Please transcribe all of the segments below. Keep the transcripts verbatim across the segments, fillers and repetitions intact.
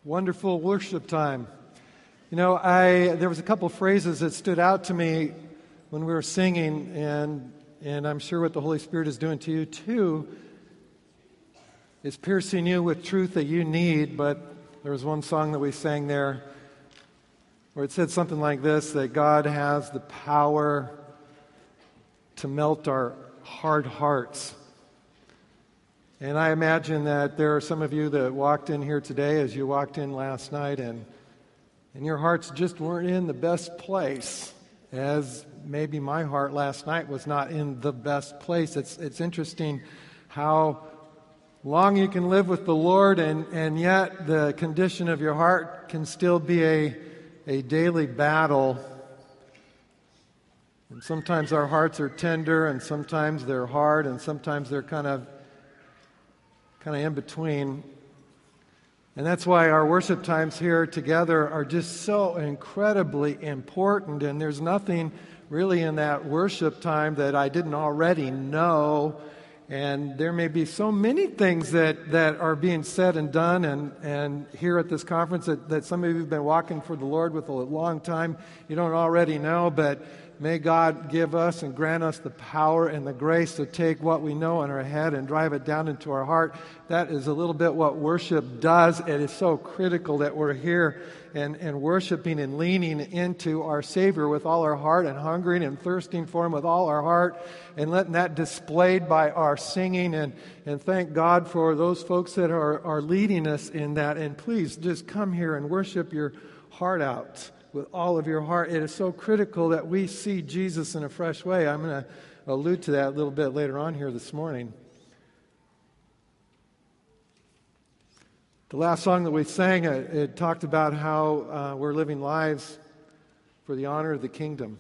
Wonderful worship time. You know, I there was a couple phrases that stood out to me when we were singing, and and I'm sure what the Holy Spirit is doing to you too is piercing you with truth that you need. But there was one song that we sang there where it said something like this, that God has the power to melt our hard hearts. And I imagine that there are some of you that walked in here today as you walked in last night, and and your hearts just weren't in the best place, as maybe my heart last night was not in the best place. It's it's interesting how long you can live with the Lord, and, and yet the condition of your heart can still be a, a daily battle. And sometimes our hearts are tender, and sometimes they're hard, and sometimes they're kind of kind of in between. And that's why our worship times here together are just so incredibly important. And there's nothing really in that worship time that I didn't already know. And there may be so many things that, that are being said and done and, and here at this conference that, that some of you have been walking for the Lord with a long time. You don't already know, but may God give us and grant us the power and the grace to take what we know in our head and drive it down into our heart. That is a little bit what worship does. It is so critical that we're here and, and worshiping and leaning into our Savior with all our heart and hungering and thirsting for Him with all our heart and letting that displayed by our singing. And, and thank God for those folks that are, are leading us in that. And please just come here and worship your heart out with all of your heart. It is so critical that we see Jesus in a fresh way. I'm going to allude to that a little bit later on here this morning. The last song that we sang, it, it talked about how uh, we're living lives for the honor of the kingdom.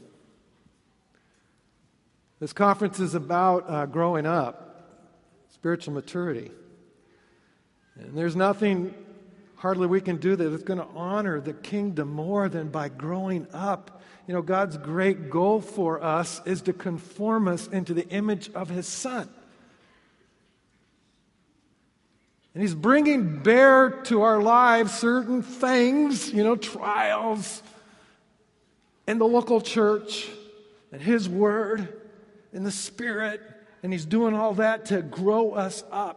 This conference is about uh, growing up, spiritual maturity. And there's nothing hardly we can do that is going to honor the kingdom more than by growing up. You know, God's great goal for us is to conform us into the image of His Son. And He's bringing bear to our lives certain things, you know, trials in the local church and His Word and the Spirit. And He's doing all that to grow us up.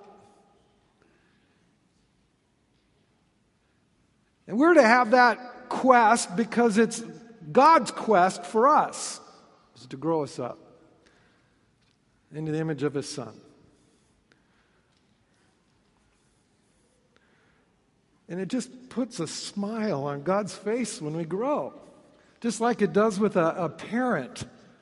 And we're to have that quest because it's God's quest for us, is to grow us up into the image of His Son. And it just puts a smile on God's face when we grow, just like it does with a, a parent.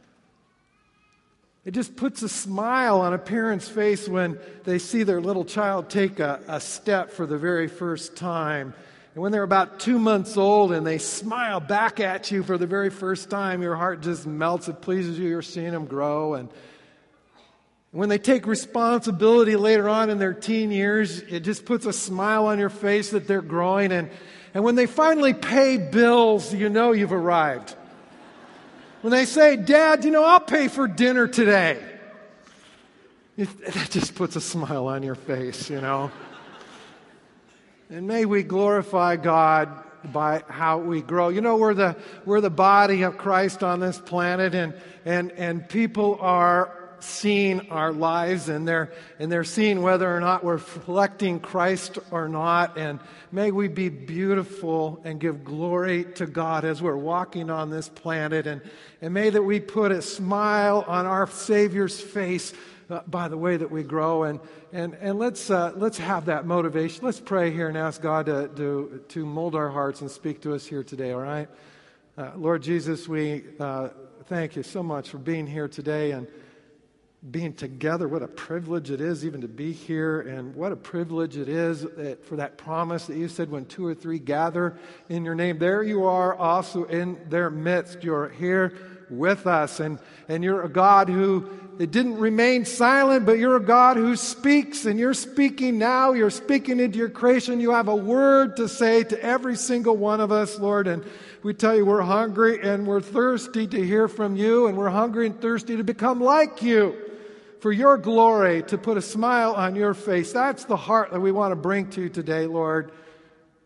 It just puts a smile on a parent's face when they see their little child take a, a step for the very first time. And when they're about two months old and they smile back at you for the very first time, your heart just melts. It pleases you. You're seeing them grow. And when they take responsibility later on in their teen years, it just puts a smile on your face that they're growing. And, and when they finally pay bills, you know you've arrived. When they say, "Dad, you know, I'll pay for dinner today," it, that just puts a smile on your face, you know. And may we glorify God by how we grow. You know, we're the we're the body of Christ on this planet, and and and people are seeing our lives, and they're and they're seeing whether or not we're reflecting Christ or not. And may we be beautiful and give glory to God as we're walking on this planet, and and may that we put a smile on our Savior's face Uh, by the way that we grow, and and and let's uh, let's have that motivation. Let's pray here and ask God to to, to mold our hearts and speak to us here today. All right, uh, Lord Jesus, we uh, thank you so much for being here today and being together. What a privilege it is even to be here, and what a privilege it is that for that promise that you said, when two or three gather in your name, there you are also in their midst. You're here with us, and and you're a God who it didn't remain silent, but you're a God who speaks, and you're speaking now. You're speaking into your creation. You have a word to say to every single one of us, Lord, and we tell you we're hungry and we're thirsty to hear from you, and we're hungry and thirsty to become like you for your glory, to put a smile on your face. That's the heart that we want to bring to you today, Lord.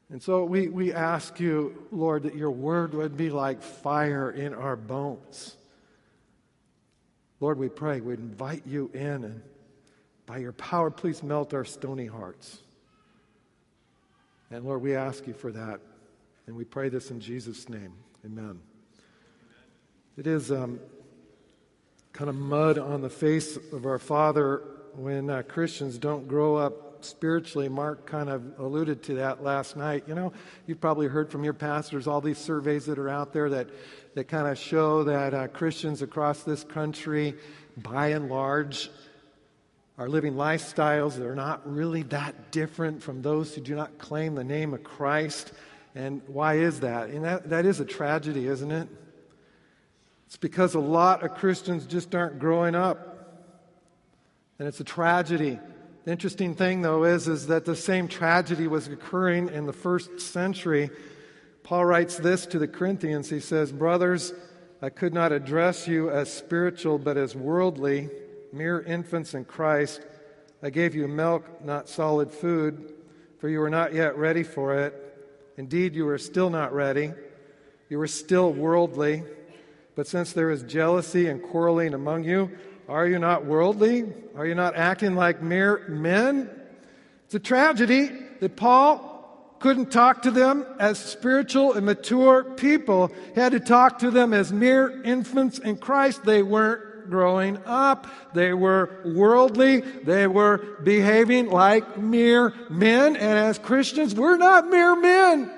And so we, we ask you, Lord, that your word would be like fire in our bones. Lord, we pray, we invite you in, and by your power, please melt our stony hearts. And Lord, we ask you for that. And we pray this in Jesus' name. Amen. It is um, kind of mud on the face of our Father when uh, Christians don't grow up spiritually. Mark kind of alluded to that last night. You know, you've probably heard from your pastors all these surveys that are out there that, that kind of show that uh, Christians across this country, by and large, are living lifestyles that are not really that different from those who do not claim the name of Christ. And why is that? And that, that is a tragedy, isn't it? It's because a lot of Christians just aren't growing up. And it's a tragedy. The interesting thing, though, is, is that the same tragedy was occurring in the first century. Paul writes this to the Corinthians. He says, "Brothers, I could not address you as spiritual, but as worldly, mere infants in Christ. I gave you milk, not solid food, for you were not yet ready for it. Indeed, you are still not ready. You are still worldly. But since there is jealousy and quarreling among you, are you not worldly? Are you not acting like mere men?" It's a tragedy that Paul couldn't talk to them as spiritual and mature people. He had to talk to them as mere infants in Christ. They weren't growing up. They were worldly. They were behaving like mere men. And as Christians, we're not mere men.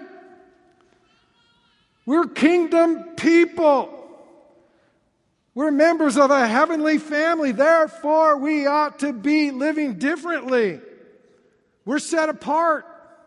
We're kingdom people. We're members of a heavenly family. Therefore, we ought to be living differently. We're set apart.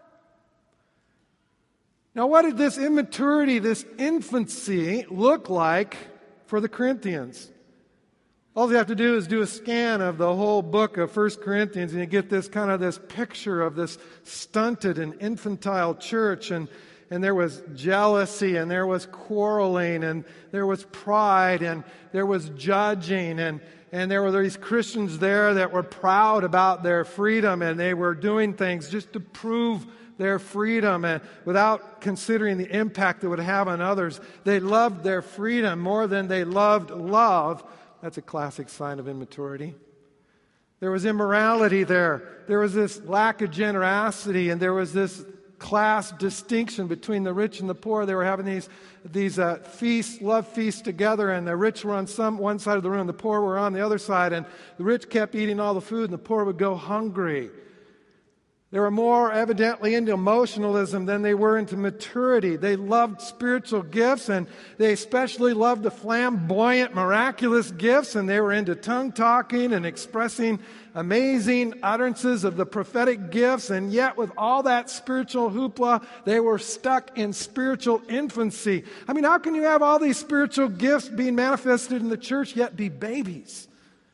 Now, what did this immaturity, this infancy look like for the Corinthians? All you have to do is do a scan of the whole book of First Corinthians, and you get this kind of this picture of this stunted and infantile church. And, and there was jealousy, and there was quarreling, and there was pride, and there was judging, and, and there were these Christians there that were proud about their freedom, and they were doing things just to prove their freedom, and without considering the impact it would have on others. They loved their freedom more than they loved love. That's a classic sign of immaturity. There was immorality there. There was this lack of generosity, and there was this class distinction between the rich and the poor. They were having these these uh, feasts, love feasts together, and the rich were on some one side of the room, the poor were on the other side, and the rich kept eating all the food, and the poor would go hungry. They were more evidently into emotionalism than they were into maturity. They loved spiritual gifts, and they especially loved the flamboyant, miraculous gifts, and they were into tongue-talking and expressing amazing utterances of the prophetic gifts, and yet with all that spiritual hoopla, they were stuck in spiritual infancy. I mean, how can you have all these spiritual gifts being manifested in the church, yet be babies?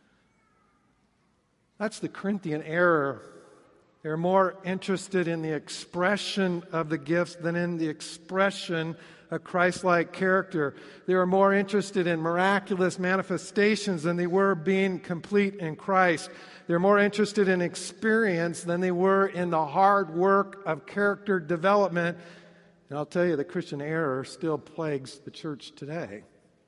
That's the Corinthian error. They're more interested in the expression of the gifts than in the expression of Christ-like character. They were more interested in miraculous manifestations than they were being complete in Christ. They're more interested in experience than they were in the hard work of character development. And I'll tell you, the Christian error still plagues the church today.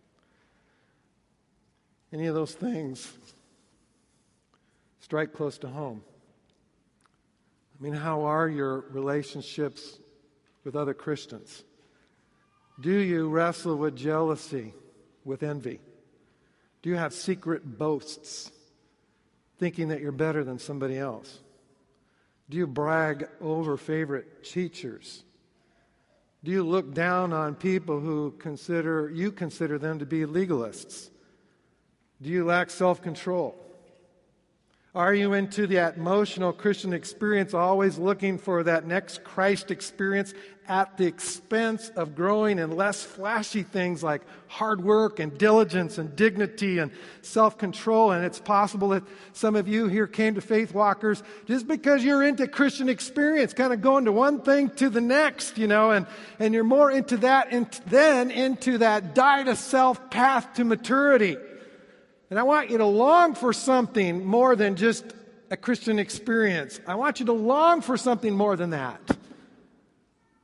Any of those things strike close to home. I mean, how are your relationships with other Christians? Do you wrestle with jealousy, with envy? Do you have secret boasts, thinking that you're better than somebody else? Do you brag over favorite teachers? Do you look down on people who consider you consider them to be legalists? Do you lack self-control? Are you into that emotional Christian experience, always looking for that next Christ experience at the expense of growing in less flashy things like hard work and diligence and dignity and self-control? And it's possible that some of you here came to Faith Walkers just because you're into Christian experience, kind of going to one thing to the next, you know, and, and you're more into that and then into that die-to-self path to maturity. And I want you to long for something more than just a Christian experience. I want you to long for something more than that.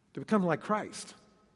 to become like Christ.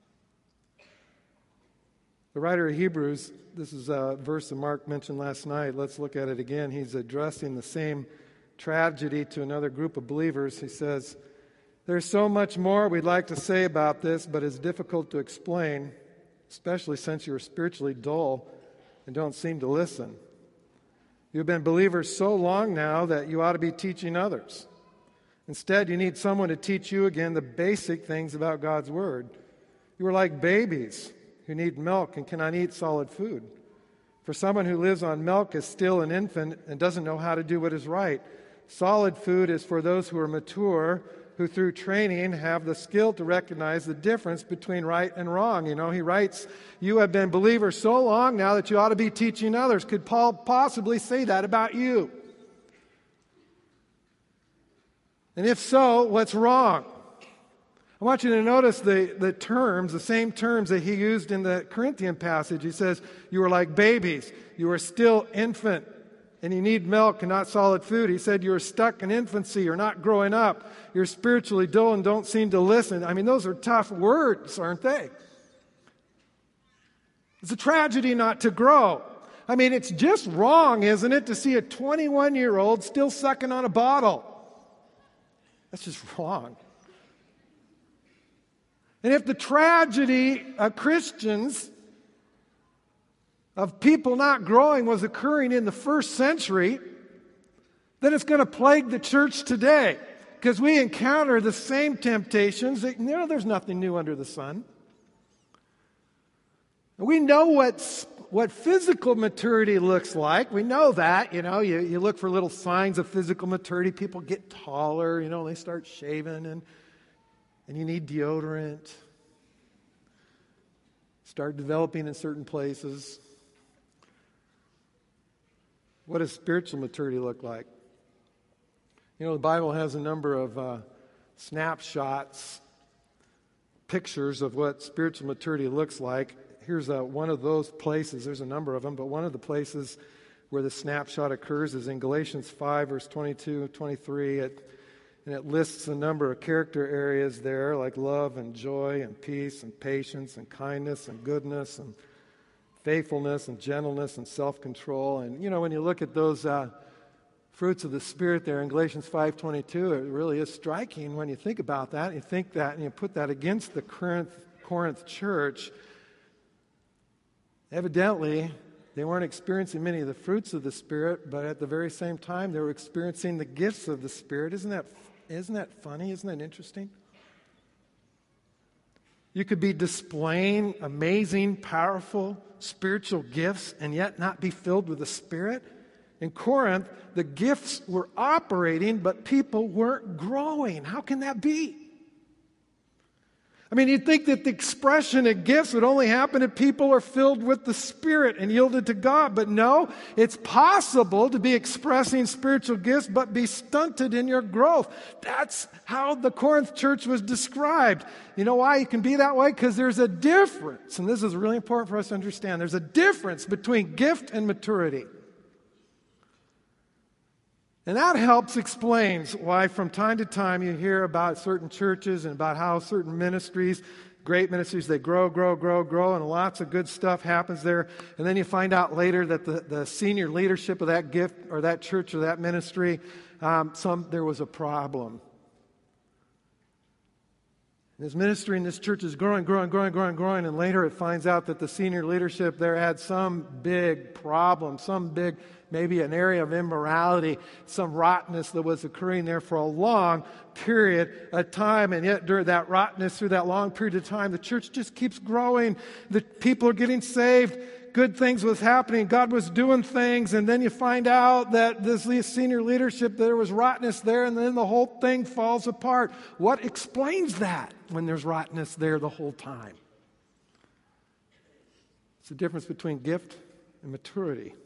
The writer of Hebrews, this is a verse that Mark mentioned last night. Let's look at it again. He's addressing the same tragedy to another group of believers. He says, "There's so much more we'd like to say about this, but it's difficult to explain, especially since you're spiritually dull and don't seem to listen. You've been believers so long now that you ought to be teaching others. Instead, you need someone to teach you again the basic things about God's Word. You are like babies who need milk and cannot eat solid food. For someone who lives on milk is still an infant and doesn't know how to do what is right. Solid food is for those who are mature, who through training have the skill to recognize the difference between right and wrong." You know, he writes, you have been believers so long now that you ought to be teaching others. Could Paul possibly say that about you? And if so, what's wrong? I want you to notice the, the terms, the same terms that he used in the Corinthian passage. He says, you are like babies. You are still infant, and you need milk and not solid food. He said, you're stuck in infancy. You're not growing up. You're spiritually dull and don't seem to listen. I mean, those are tough words, aren't they? It's a tragedy not to grow. I mean, it's just wrong, isn't it, to see a twenty-one-year-old still sucking on a bottle. That's just wrong. And if the tragedy of Christians, of people not growing, was occurring in the first century, then it's going to plague the church today. Because we encounter the same temptations. You know, there's nothing new under the sun. We know what's, what physical maturity looks like. We know that. You know, you, you look for little signs of physical maturity. People get taller, you know, they start shaving, and and you need deodorant. Start developing in certain places. What does spiritual maturity look like? You know, the Bible has a number of uh, snapshots, pictures of what spiritual maturity looks like. Here's a, one of those places. There's a number of them, but one of the places where the snapshot occurs is in Galatians five, verse twenty-two, twenty-three. It, and it lists a number of character areas there, like love and joy and peace and patience and kindness and goodness and faithfulness and gentleness and self-control. And, you know, when you look at those uh, fruits of the Spirit there in Galatians five twenty-two, it really is striking when you think about that. You think that and you put that against the Corinth, Corinth church. Evidently, they weren't experiencing many of the fruits of the Spirit, but at the very same time, they were experiencing the gifts of the Spirit. Isn't that, isn't that funny? Isn't that interesting? You could be displaying amazing, powerful, spiritual gifts and yet not be filled with the Spirit. In Corinth, the gifts were operating, but people weren't growing. How can that be? I mean, you'd think that the expression of gifts would only happen if people are filled with the Spirit and yielded to God. But no, it's possible to be expressing spiritual gifts but be stunted in your growth. That's how the Corinth church was described. You know why you can be that way? Because there's a difference, and this is really important for us to understand. There's a difference between gift and maturity. And that helps explains why from time to time you hear about certain churches and about how certain ministries, great ministries, they grow, grow, grow, grow, and lots of good stuff happens there. And then you find out later that the, the senior leadership of that gift or that church or that ministry, um, some there was a problem. And this ministry in this church is growing, growing, growing, growing, growing, and later it finds out that the senior leadership there had some big problem, some big, maybe an area of immorality, some rottenness that was occurring there for a long period of time. And yet during that rottenness, through that long period of time, the church just keeps growing. The people are getting saved. Good things was happening. God was doing things. And then you find out that this senior leadership, there was rottenness there, and then the whole thing falls apart. What explains that when there's rottenness there the whole time? It's the difference between gift and maturity.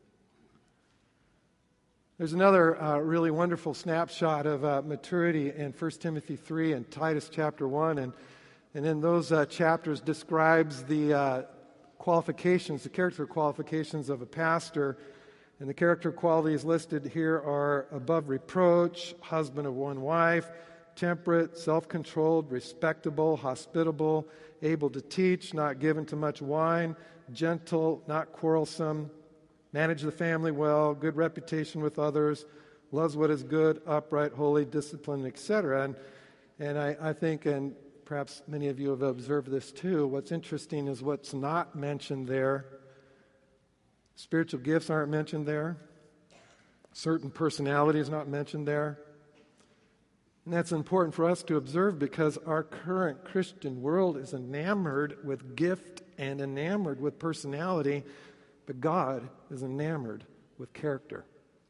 There's another uh, really wonderful snapshot of uh, maturity in First Timothy three and Titus chapter one. And, and in those uh, chapters describes the uh, qualifications, the character qualifications of a pastor. And the character qualities listed here are above reproach, husband of one wife, temperate, self-controlled, respectable, hospitable, able to teach, not given to much wine, gentle, not quarrelsome, manage the family well, good reputation with others, loves what is good, upright, holy, disciplined, et cetera. And, and I, I think, and perhaps many of you have observed this too, what's interesting is what's not mentioned there. Spiritual gifts aren't mentioned there. Certain personality is not mentioned there. And that's important for us to observe because our current Christian world is enamored with gift and enamored with personality, but God is enamored with character.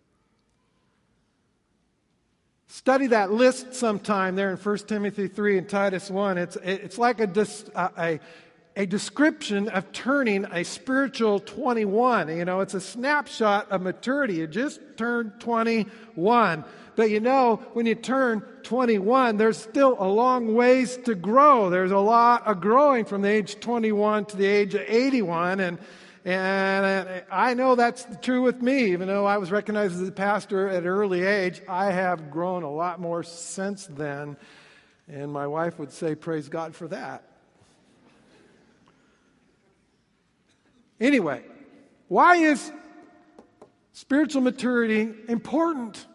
Study that list sometime there in First Timothy three and Titus one. It's, it's like a, a, a description of turning a spiritual twenty-one. You know, it's a snapshot of maturity. You just turned twenty-one. But you know, when you turn twenty-one, there's still a long ways to grow. There's a lot of growing from the age twenty-one to the age of eighty-one. And And I know that's true with me. Even though I was recognized as a pastor at an early age, I have grown a lot more since then. And my wife would say, praise God for that. Anyway, why is spiritual maturity important?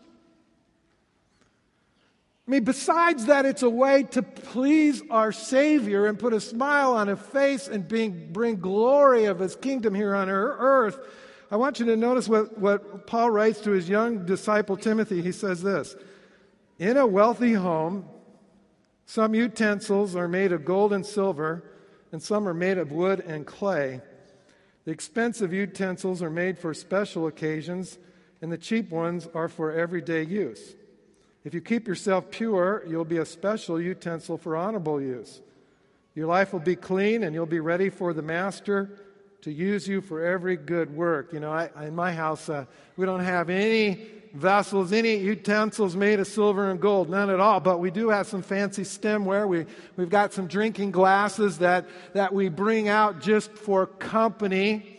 I mean, besides that, it's a way to please our Savior and put a smile on His face and bring, bring glory of His kingdom here on earth. I want you to notice what, what Paul writes to his young disciple Timothy. He says this, in a wealthy home, some utensils are made of gold and silver, and some are made of wood and clay. The expensive utensils are made for special occasions, and the cheap ones are for everyday use. If you keep yourself pure, you'll be a special utensil for honorable use. Your life will be clean, and you'll be ready for the Master to use you for every good work. You know, I, in my house, uh, we don't have any vessels, any utensils made of silver and gold, none at all. But we do have some fancy stemware. We, we've got some drinking glasses that, that we bring out just for company.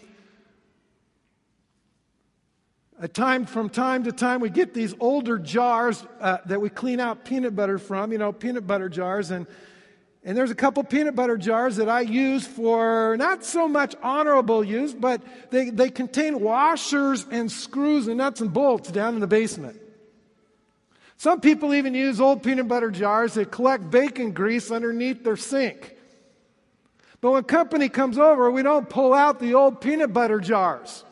A time from time to time, we get these older jars uh, that we clean out peanut butter from, you know, peanut butter jars. And, and there's a couple peanut butter jars that I use for not so much honorable use, but they, they contain washers and screws and nuts and bolts down in the basement. Some people even use old peanut butter jars that collect bacon grease underneath their sink. But when company comes over, we don't pull out the old peanut butter jars.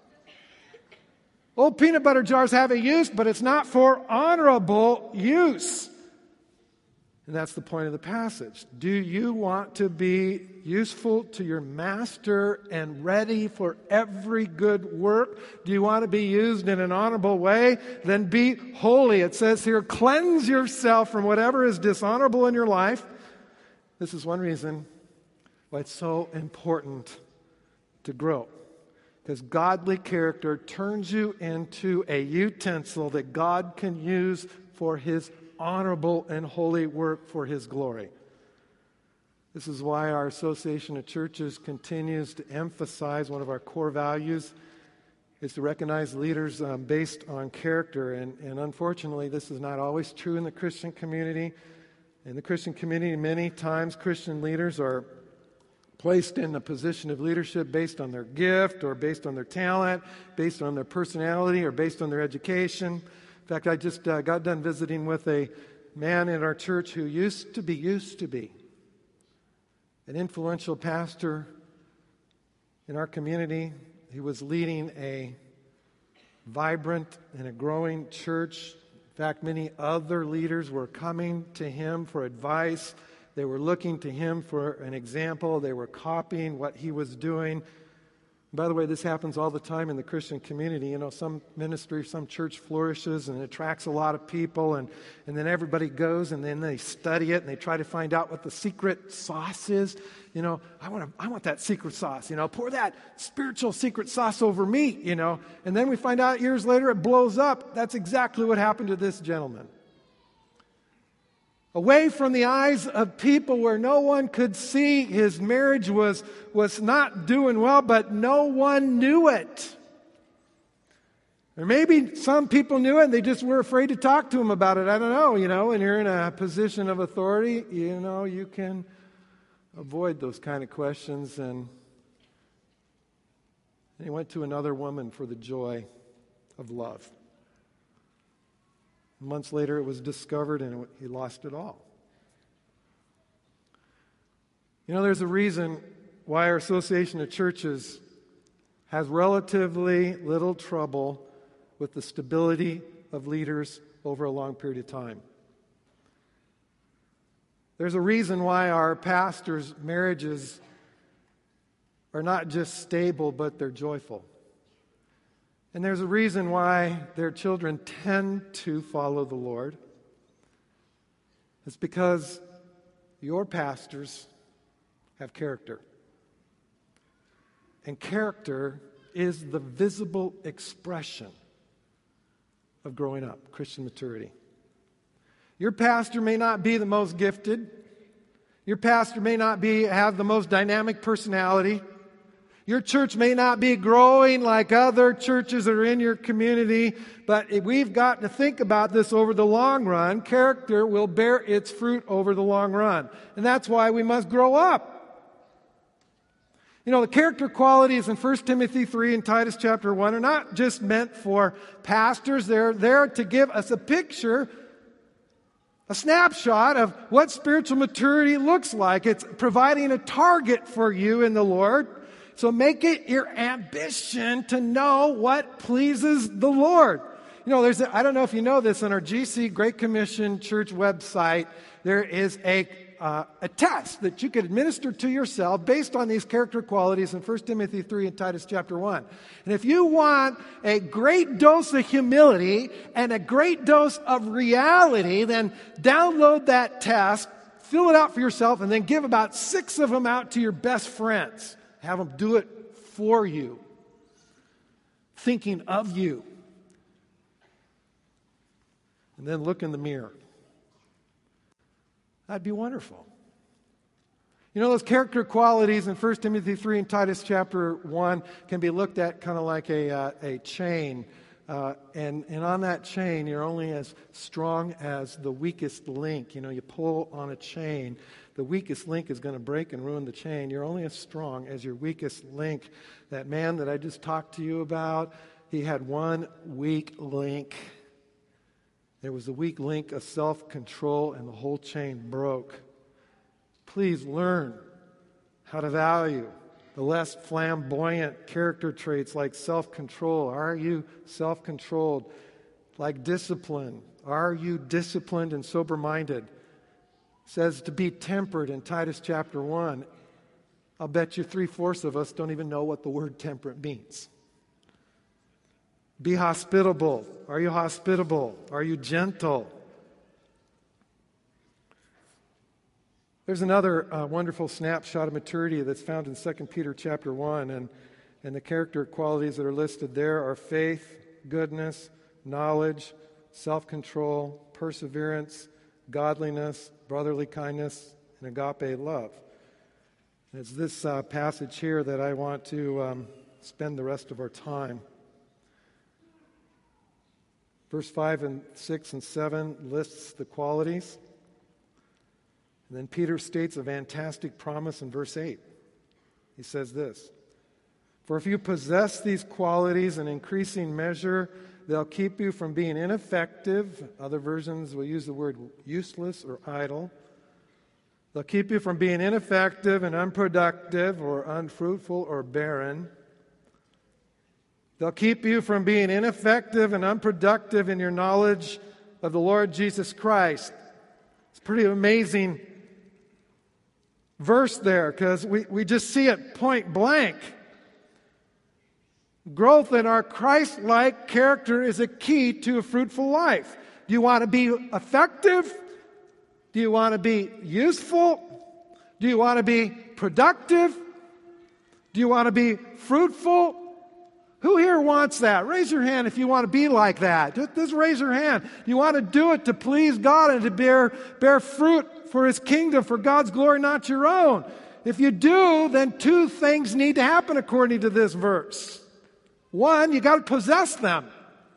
Old peanut butter jars have a use, but it's not for honorable use. And that's the point of the passage. Do you want to be useful to your Master and ready for every good work? Do you want to be used in an honorable way? Then be holy. It says here, cleanse yourself from whatever is dishonorable in your life. This is one reason why it's so important to grow. Because godly character turns you into a utensil that God can use for His honorable and holy work for His glory. This is why our Association of Churches continues to emphasize one of our core values is to recognize leaders um, based on character. And, and unfortunately, this is not always true in the Christian community. In the Christian community, many times Christian leaders are placed in a position of leadership based on their gift or based on their talent, based on their personality or based on their education. In fact, I just uh, got done visiting with a man in our church who used to be, used to be an influential pastor in our community. He was leading a vibrant and a growing church. In fact, many other leaders were coming to him for advice. They were looking to him for an example. They were copying what he was doing. By the way, this happens all the time in the Christian community. You know, some ministry, some church flourishes and attracts a lot of people, and, and then everybody goes and then they study it and they try to find out what the secret sauce is. You know, I want to, I want that secret sauce. You know, pour that spiritual secret sauce over me, you know. And then we find out years later it blows up. That's exactly what happened to this gentleman. Away from the eyes of people where no one could see, his marriage was, was not doing well, but no one knew it. Or maybe some people knew it and they just were afraid to talk to him about it. I don't know, you know, when you're in a position of authority, you know, you can avoid those kind of questions. And he went to another woman for the joy of love. Months later, it was discovered and he lost it all. You know, there's a reason why our Association of Churches has relatively little trouble with the stability of leaders over a long period of time. There's a reason why our pastors' marriages are not just stable, but they're joyful. And there's a reason why their children tend to follow the Lord. It's because your pastors have character. And character is the visible expression of growing up, Christian maturity. Your pastor may not be the most gifted. Your pastor may not be have the most dynamic personality. Your church may not be growing like other churches that are in your community, but we've got to think about this over the long run. Character will bear its fruit over the long run. And that's why we must grow up. You know, the character qualities in First Timothy three and Titus chapter one are not just meant for pastors. They're there to give us a picture, a snapshot of what spiritual maturity looks like. It's providing a target for you in the Lord. So make it your ambition to know what pleases the Lord. You know, there's a, I don't know if you know this, on our G C Great Commission Church website, there is a Uh, a test that you could administer to yourself based on these character qualities in First Timothy three and Titus chapter one. And if you want a great dose of humility and a great dose of reality, then download that test, fill it out for yourself, and then give about six of them out to your best friends. Have them do it for you, thinking of you. And then look in the mirror. That'd be wonderful. You know, those character qualities in First Timothy three and Titus chapter one can be looked at kind of like a, uh, a chain. Uh, and, and on that chain, you're only as strong as the weakest link. You know, you pull on a chain, the weakest link is going to break and ruin the chain. You're only as strong as your weakest link. That man that I just talked to you about, he had one weak link. There was a weak link of self-control, and the whole chain broke. Please learn how to value the less flamboyant character traits like self-control. Are you self-controlled? Like discipline. Are you disciplined and sober-minded? It says to be temperate in Titus chapter one. I'll bet you three-fourths of us don't even know what the word temperate means. Be hospitable. Are you hospitable? Are you gentle? There's another uh, wonderful snapshot of maturity that's found in Second Peter chapter one, and, and the character qualities that are listed there are faith, goodness, knowledge, self-control, perseverance, godliness, brotherly kindness, and agape love. And it's this uh, passage here that I want to um, spend the rest of our time. Verse five and six and seven lists the qualities. And then Peter states a fantastic promise in verse eight. He says this, "For if you possess these qualities in increasing measure, they'll keep you from being ineffective." Other versions will use the word useless or idle. They'll keep you from being ineffective and unproductive or unfruitful or barren. They'll keep you from being ineffective and unproductive in your knowledge of the Lord Jesus Christ. It's a pretty amazing verse there, because we, we just see it point blank. Growth in our Christ-like character is a key to a fruitful life. Do you want to be effective? Do you want to be useful? Do you want to be productive? Do you want to be fruitful? Who here wants that? Raise your hand if you want to be like that. Just, just raise your hand. You want to do it to please God and to bear, bear fruit for His kingdom, for God's glory, not your own. If you do, then two things need to happen according to this verse. One, you got to possess them.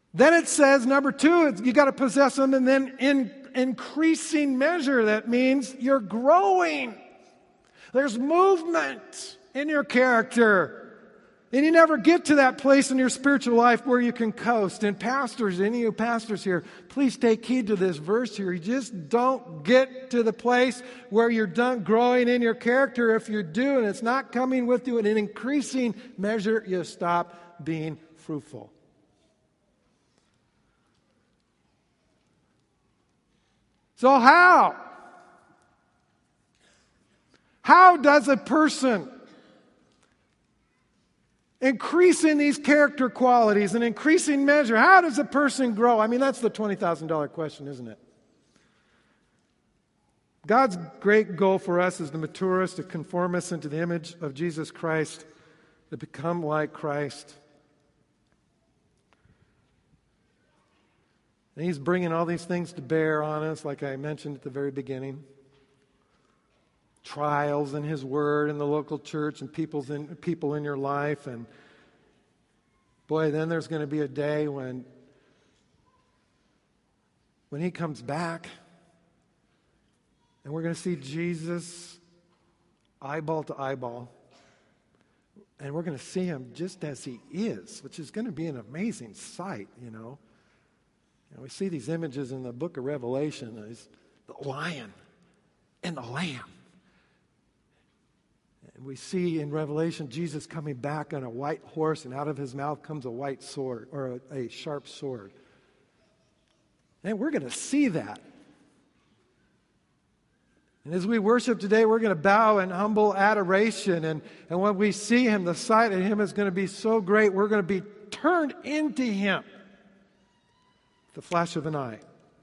Then it says, number two, you got to possess them, and then in increasing measure, that means you're growing. There's movement in your character. And you never get to that place in your spiritual life where you can coast. And pastors, any of you pastors here, please take heed to this verse here. You just don't get to the place where you're done growing in your character. If you do, and it's not coming with you in an increasing measure, you stop being fruitful. So how? How does a person increasing these character qualities and increasing measure, how does a person grow? I mean, that's the twenty thousand dollars question, isn't it? God's great goal for us is to mature us, to conform us into the image of Jesus Christ, to become like Christ. And He's bringing all these things to bear on us, like I mentioned at the very beginning. Trials in His Word in the local church and people's in, people in your life. And boy, then there's going to be a day when, when He comes back and we're going to see Jesus eyeball to eyeball. And we're going to see Him just as He is, which is going to be an amazing sight, you know. And we see these images in the book of Revelation. There's the lion and the lamb. And we see in Revelation Jesus coming back on a white horse, and out of His mouth comes a white sword, or a, a sharp sword. And we're going to see that. And as we worship today, we're going to bow in humble adoration. And, and when we see Him, the sight of Him is going to be so great, we're going to be turned into Him. The flash of an eye.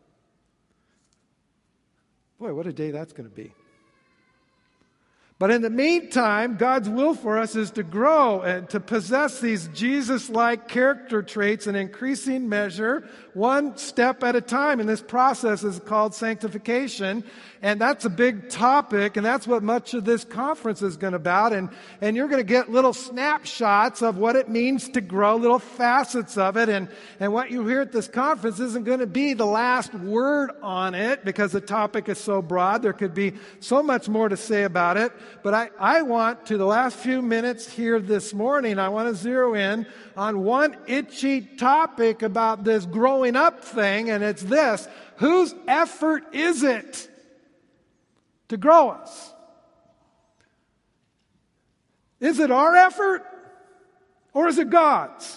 Boy, what a day that's going to be. But in the meantime, God's will for us is to grow and to possess these Jesus-like character traits in increasing measure, one step at a time. And this process is called sanctification. And that's a big topic, and that's what much of this conference is going to about. And, and you're going to get little snapshots of what it means to grow, little facets of it. And, and what you hear at this conference isn't going to be the last word on it, because the topic is so broad. There could be so much more to say about it. But I, I want to, the last few minutes here this morning, I want to zero in on one itchy topic about this growing up thing, and it's this: whose effort is it to grow us? Is it our effort, or is it God's?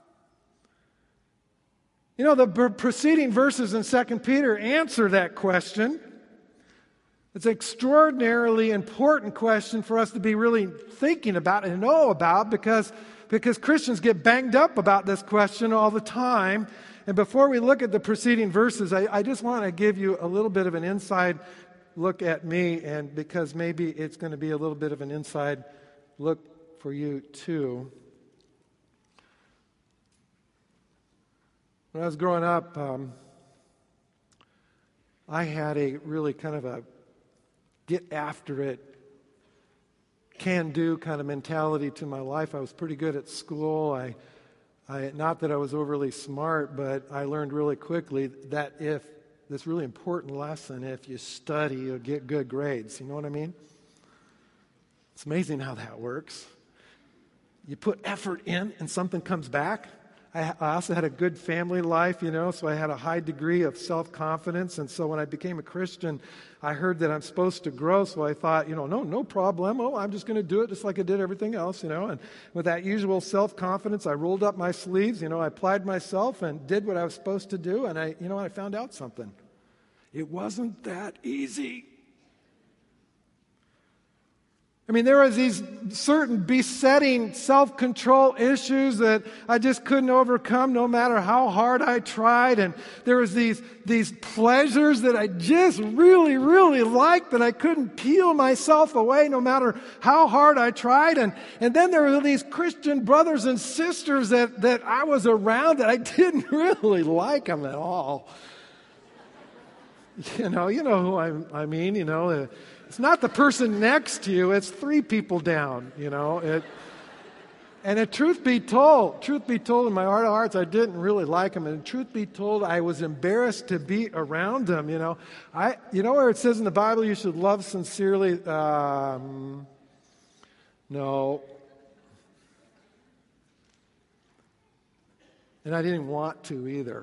You know, the preceding verses in Second Peter answer that question. It's an extraordinarily important question for us to be really thinking about and know about, because, because Christians get banged up about this question all the time. And before we look at the preceding verses, I, I just want to give you a little bit of an inside look at me, and because maybe it's going to be a little bit of an inside look for you too. When I was growing up, um, I had a really kind of a get after it, can do kind of mentality to my life. I was pretty good at school. I, I, not that I was overly smart, but I learned really quickly that if, this really important lesson, if you study, you'll get good grades. You know what I mean? It's amazing how that works. You put effort in and something comes back. I, I also had a good family life, you know, so I had a high degree of self-confidence. And so when I became a Christian, I heard that I'm supposed to grow. So I thought, you know, no, no problem. Oh, I'm just going to do it just like I did everything else, you know. And with that usual self-confidence, I rolled up my sleeves, you know, I applied myself and did what I was supposed to do. And I, you know, I found out something. It wasn't that easy. I mean, there was these certain besetting self-control issues that I just couldn't overcome no matter how hard I tried. And there was these, these pleasures that I just really, really liked that I couldn't peel myself away no matter how hard I tried. And, and then there were these Christian brothers and sisters that, that I was around that I didn't really like them at all. You know, you know who I, I mean, you know, uh, it's not the person next to you, it's three people down, you know. It, And the truth be told, truth be told, in my heart of hearts, I didn't really like him. And truth be told, I was embarrassed to be around him. You know, I, you know where it says in the Bible you should love sincerely? Um, no. And I didn't want to either.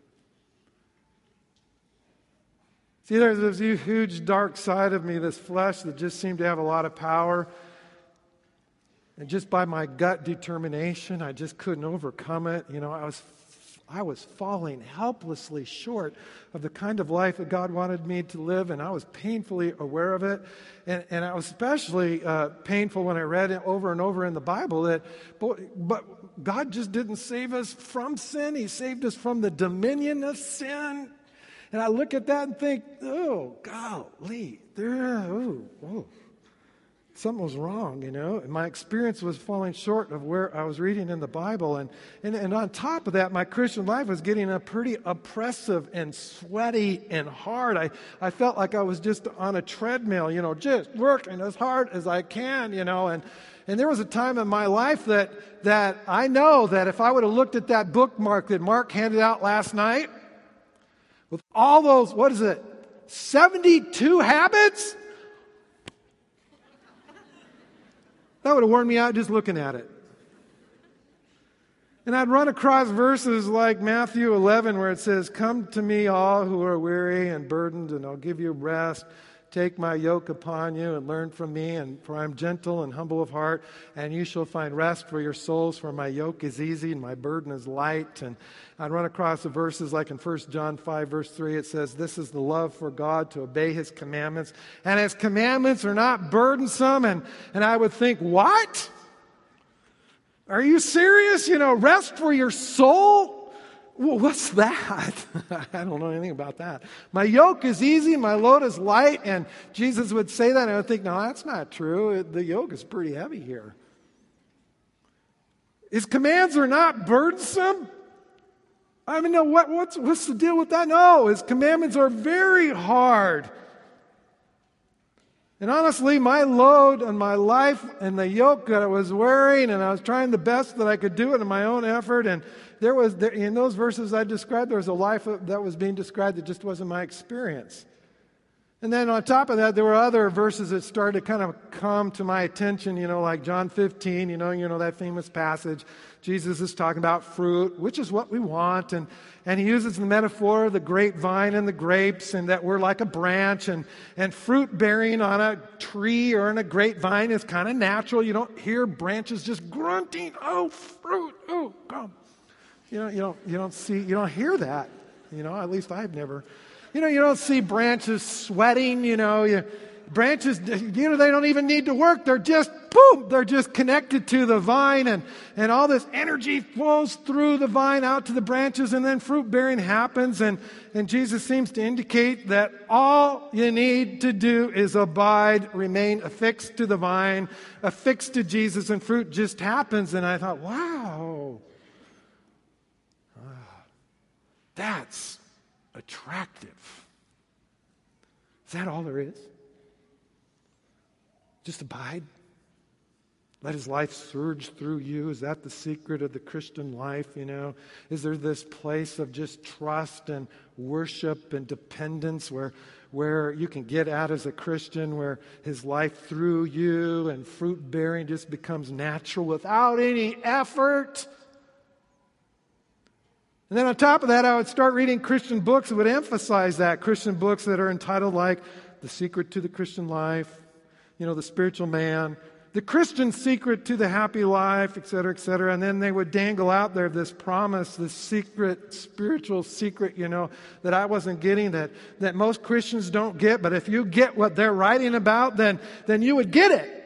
See, there's this huge dark side of me, this flesh that just seemed to have a lot of power. And just by my gut determination, I just couldn't overcome it. You know, I was I was falling helplessly short of the kind of life that God wanted me to live, and I was painfully aware of it. And, and I was especially uh, painful when I read it over and over in the Bible that, but, but God just didn't save us from sin. He saved us from the dominion of sin. And I look at that and think, oh, golly, there, oh, oh. Something was wrong, you know. And my experience was falling short of where I was reading in the Bible. And, and, and on top of that, my Christian life was getting a pretty oppressive and sweaty and hard. I, I felt like I was just on a treadmill, you know, just working as hard as I can, you know. And, and there was a time in my life that, that I know that if I would have looked at that bookmark that Mark handed out last night, with all those, what is it, seventy-two habits? That would have worn me out just looking at it. And I'd run across verses like Matthew eleven where it says, "Come to me all who are weary and burdened, and I'll give you rest. Take my yoke upon you and learn from me, and for I am gentle and humble of heart, and you shall find rest for your souls, for my yoke is easy and my burden is light." And I'd run across the verses like in First John five, verse three, it says, "This is the love for God, to obey his commandments. And his commandments are not burdensome." And, and I would think, what? Are you serious? You know, rest for your soul? Well, what's that? I don't know anything about that. My yoke is easy, my load is light. And Jesus would say that, and I would think, no, that's not true. The yoke is pretty heavy here. His commands are not burdensome. I mean, no, what, what's, what's the deal with that? No, his commandments are very hard. And honestly, my load on my life and the yoke that I was wearing, and I was trying the best that I could do it in my own effort. And there was, there, in those verses I described, there was a life that was being described that just wasn't my experience. And then on top of that, there were other verses that started to kind of come to my attention, you know, like John fifteen, you know, you know that famous passage. Jesus is talking about fruit, which is what we want. And, and he uses the metaphor of the grapevine and the grapes, and that we're like a branch. And, and fruit bearing on a tree or in a grapevine is kind of natural. You don't hear branches just grunting, "Oh, fruit, oh, come." You know, you don't, you don't see, you don't hear that. You know, at least I've never. You know, you don't see branches sweating, you know. You, branches, you know, they don't even need to work. They're just, boom, they're just connected to the vine, and, and all this energy flows through the vine out to the branches, and then fruit bearing happens. And, and Jesus seems to indicate that all you need to do is abide, remain affixed to the vine, affixed to Jesus, and fruit just happens. And I thought, wow, ah, that's attractive. Is that all there is? Just abide? Let his life surge through you? Is that the secret of the Christian life, you know? Is there this place of just trust and worship and dependence where, where you can get at as a Christian, where his life through you and fruit bearing just becomes natural without any effort? And then on top of that, I would start reading Christian books that would emphasize that. Christian books that are entitled like The Secret to the Christian Life, you know, The Spiritual Man, The Christian Secret to the Happy Life, et cetera, et cetera. And then they would dangle out there this promise, this secret, spiritual secret, you know, that I wasn't getting, that, that most Christians don't get. But if you get what they're writing about, then, then you would get it.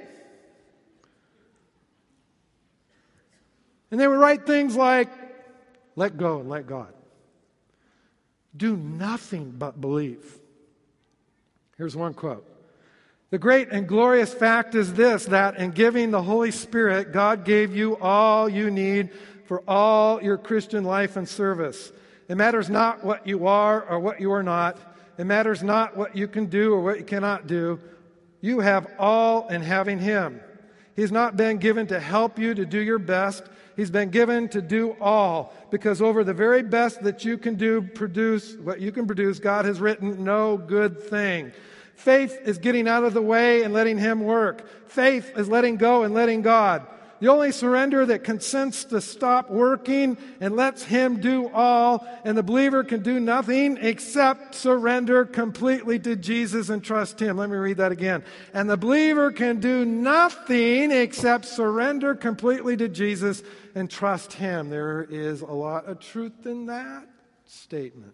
And they would write things like, let go and let God. Do nothing but believe. Here's one quote. The great and glorious fact is this, that in giving the Holy Spirit, God gave you all you need for all your Christian life and service. It matters not what you are or what you are not. It matters not what you can do or what you cannot do. You have all in having Him. He's not been given to help you to do your best. He's been given to do all. Because over the very best that you can do, produce, what you can produce, God has written no good thing. Faith is getting out of the way and letting Him work. Faith is letting go and letting God. The only surrender that consents to stop working and lets Him do all, and the believer can do nothing except surrender completely to Jesus and trust Him. Let me read that again. And the believer can do nothing except surrender completely to Jesus and trust Him. There is a lot of truth in that statement.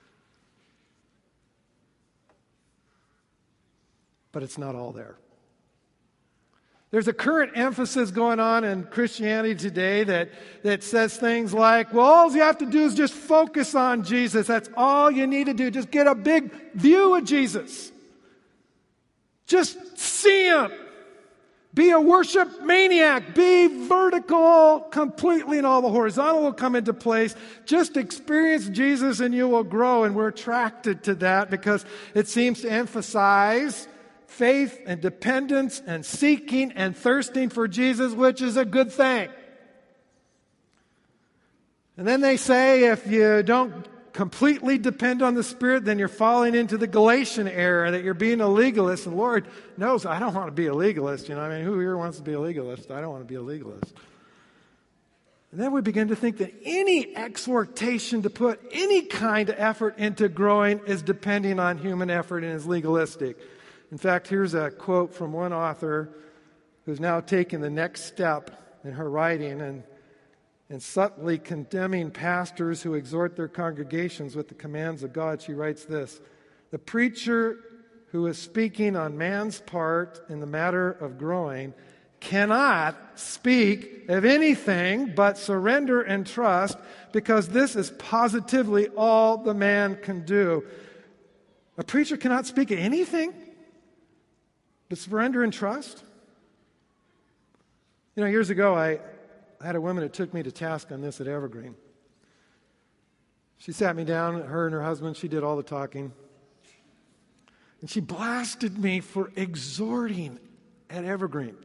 But it's not all there. There's a current emphasis going on in Christianity today that, that says things like, well, all you have to do is just focus on Jesus. That's all you need to do. Just get a big view of Jesus. Just see Him. Be a worship maniac. Be vertical completely, and all the horizontal will come into place. Just experience Jesus and you will grow. And we're attracted to that because it seems to emphasize faith and dependence and seeking and thirsting for Jesus, which is a good thing. And then they say if you don't completely depend on the Spirit, then you're falling into the Galatian era, that you're being a legalist. And the Lord knows I don't want to be a legalist. You know, I mean, who here wants to be a legalist? I don't want to be a legalist. And then we begin to think that any exhortation to put any kind of effort into growing is depending on human effort and is legalistic. In fact, here's a quote from one author who's now taken the next step in her writing and, and subtly condemning pastors who exhort their congregations with the commands of God. She writes this: the preacher who is speaking on man's part in the matter of growing cannot speak of anything but surrender and trust, because this is positively all the man can do. A preacher cannot speak of anything but surrender and trust? You know, years ago, I, I had a woman that took me to task on this at Evergreen. She sat me down, her and her husband, she did all the talking. And she blasted me for exhorting at Evergreen.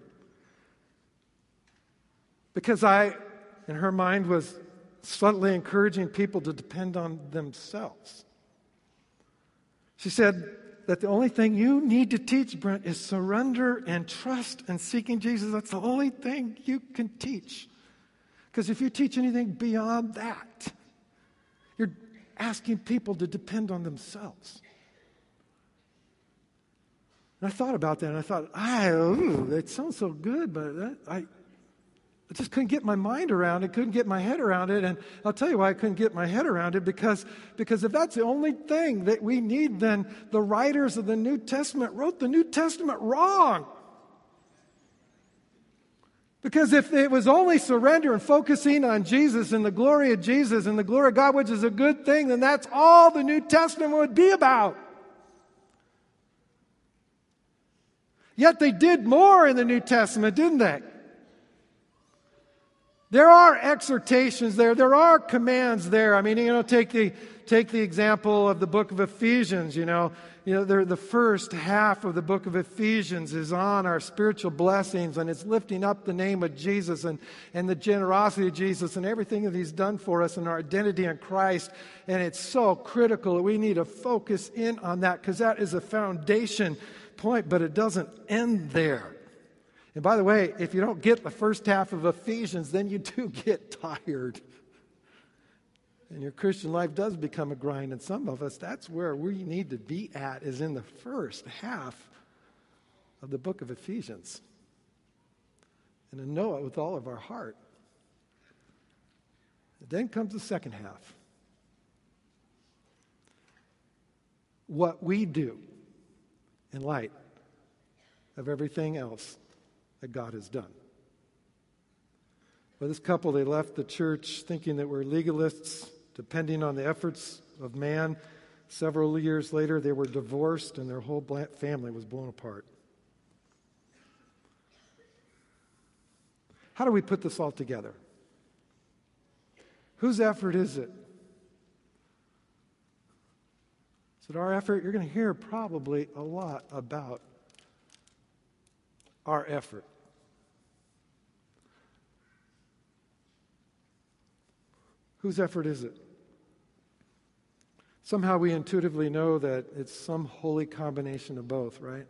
Because I, in her mind, was subtly encouraging people to depend on themselves. She said that the only thing you need to teach, Brent, is surrender and trust and seeking Jesus. That's the only thing you can teach. Because if you teach anything beyond that, you're asking people to depend on themselves. And I thought about that, and I thought, I, ooh, that sounds so good, but that, I, I just couldn't get my mind around it, couldn't get my head around it. And I'll tell you why I couldn't get my head around it, because, because if that's the only thing that we need, then the writers of the New Testament wrote the New Testament wrong. Because if it was only surrender and focusing on Jesus and the glory of Jesus and the glory of God, which is a good thing, then that's all the New Testament would be about. Yet they did more in the New Testament, didn't they? There are exhortations there. There are commands there. I mean, you know, take the take the example of the book of Ephesians. You know, you know, the first half of the book of Ephesians is on our spiritual blessings, and it's lifting up the name of Jesus and and the generosity of Jesus and everything that He's done for us and our identity in Christ. And it's so critical that we need to focus in on that, because that is a foundation point. But it doesn't end there. And by the way, if you don't get the first half of Ephesians, then you do get tired. And your Christian life does become a grind. And some of us, that's where we need to be at, is in the first half of the book of Ephesians. And to know it with all of our heart. And then comes the second half. What we do in light of everything else that God has done. Well, this couple, they left the church thinking that we're legalists, depending on the efforts of man. Several years later, they were divorced, and their whole family was blown apart. How do we put this all together? Whose effort is it? Is it our effort? You're going to hear probably a lot about our effort. Whose effort is it? Somehow we intuitively know that it's some holy combination of both, right?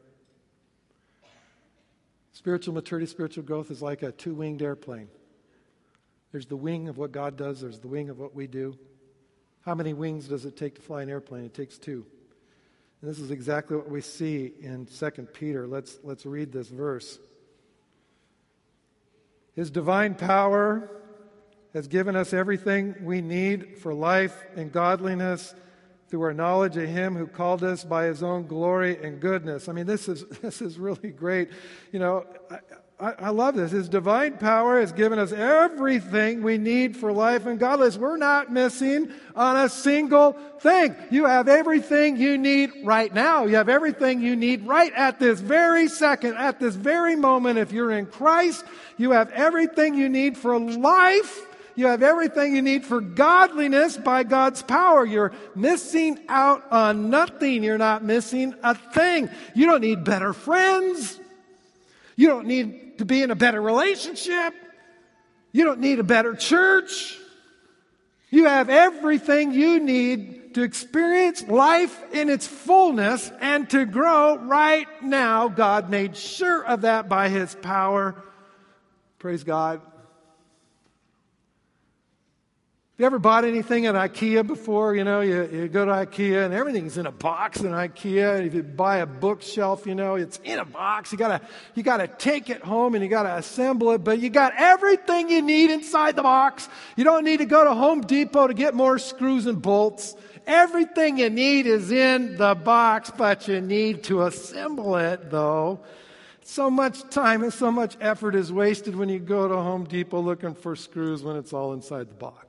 Spiritual maturity, spiritual growth is like a two-winged airplane. There's the wing of what God does. There's the wing of what we do. How many wings does it take to fly an airplane? It takes two. And this is exactly what we see in Second Peter. Let's, let's read this verse. His divine power has given us everything we need for life and godliness through our knowledge of Him who called us by His own glory and goodness. I mean, this is this is really great. You know, I, I, I love this. His divine power has given us everything we need for life and godliness. We're not missing on a single thing. You have everything you need right now. You have everything you need right at this very second, at this very moment. If you're in Christ, you have everything you need for life. You have everything you need for godliness by God's power. You're missing out on nothing. You're not missing a thing. You don't need better friends. You don't need to be in a better relationship. You don't need a better church. You have everything you need to experience life in its fullness and to grow right now. God made sure of that by His power. Praise God. You ever bought anything at IKEA before? You know, you, you go to IKEA and everything's in a box in IKEA. If you buy a bookshelf, you know, it's in a box. You gotta, you gotta take it home and you gotta assemble it, but you got everything you need inside the box. You don't need to go to Home Depot to get more screws and bolts. Everything you need is in the box, but you need to assemble it, though. So much time and so much effort is wasted when you go to Home Depot looking for screws when it's all inside the box.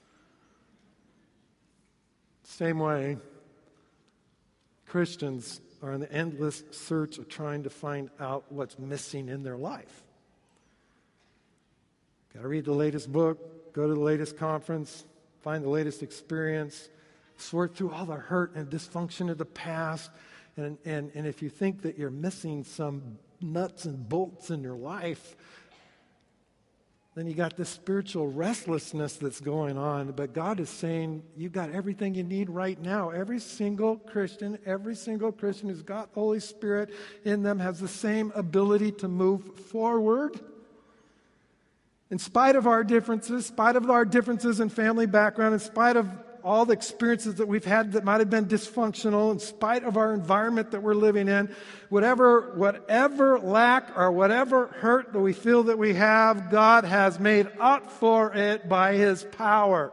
Same way, Christians are in the endless search of trying to find out what's missing in their life. Got to read the latest book, go to the latest conference, find the latest experience, sort through all the hurt and dysfunction of the past. And, and, and if you think that you're missing some nuts and bolts in your life, then you got this spiritual restlessness that's going on. But God is saying, you got everything you need right now. Every single Christian, every single Christian who's got Holy Spirit in them has the same ability to move forward. In spite of our differences, in spite of our differences in family background, in spite of all the experiences that we've had that might have been dysfunctional, in spite of our environment that we're living in, whatever, whatever lack or whatever hurt that we feel that we have, God has made up for it by His power.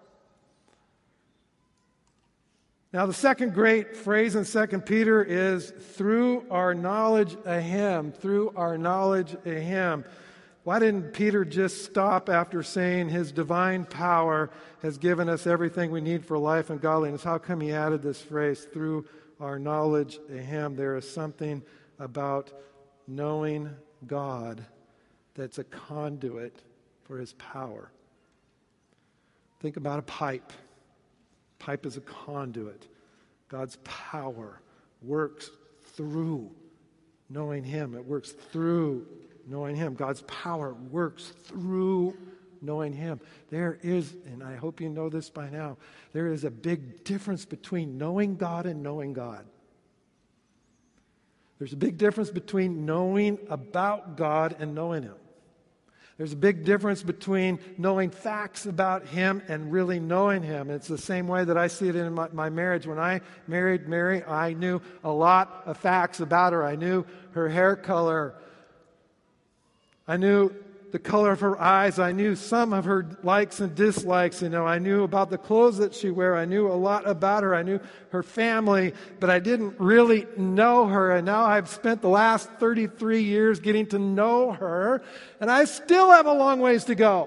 Now, the second great phrase in Second Peter is through our knowledge of Him, through our knowledge of Him. Why didn't Peter just stop after saying His divine power has given us everything we need for life and godliness? How come he added this phrase, through our knowledge of Him? There is something about knowing God that's a conduit for His power. Think about a pipe. Pipe is a conduit. God's power works through knowing Him. It works through knowing Him. God's power works through knowing Him. There is, and I hope you know this by now, there is a big difference between knowing God and knowing God. There's a big difference between knowing about God and knowing Him. There's a big difference between knowing facts about Him and really knowing Him. It's the same way that I see it in my, my marriage. When I married Mary, I knew a lot of facts about her. I knew her hair color. I knew the color of her eyes. I knew some of her likes and dislikes. You know, I knew about the clothes that she wore. I knew a lot about her. I knew her family, but I didn't really know her. And now I've spent the last thirty-three years getting to know her, and I still have a long ways to go.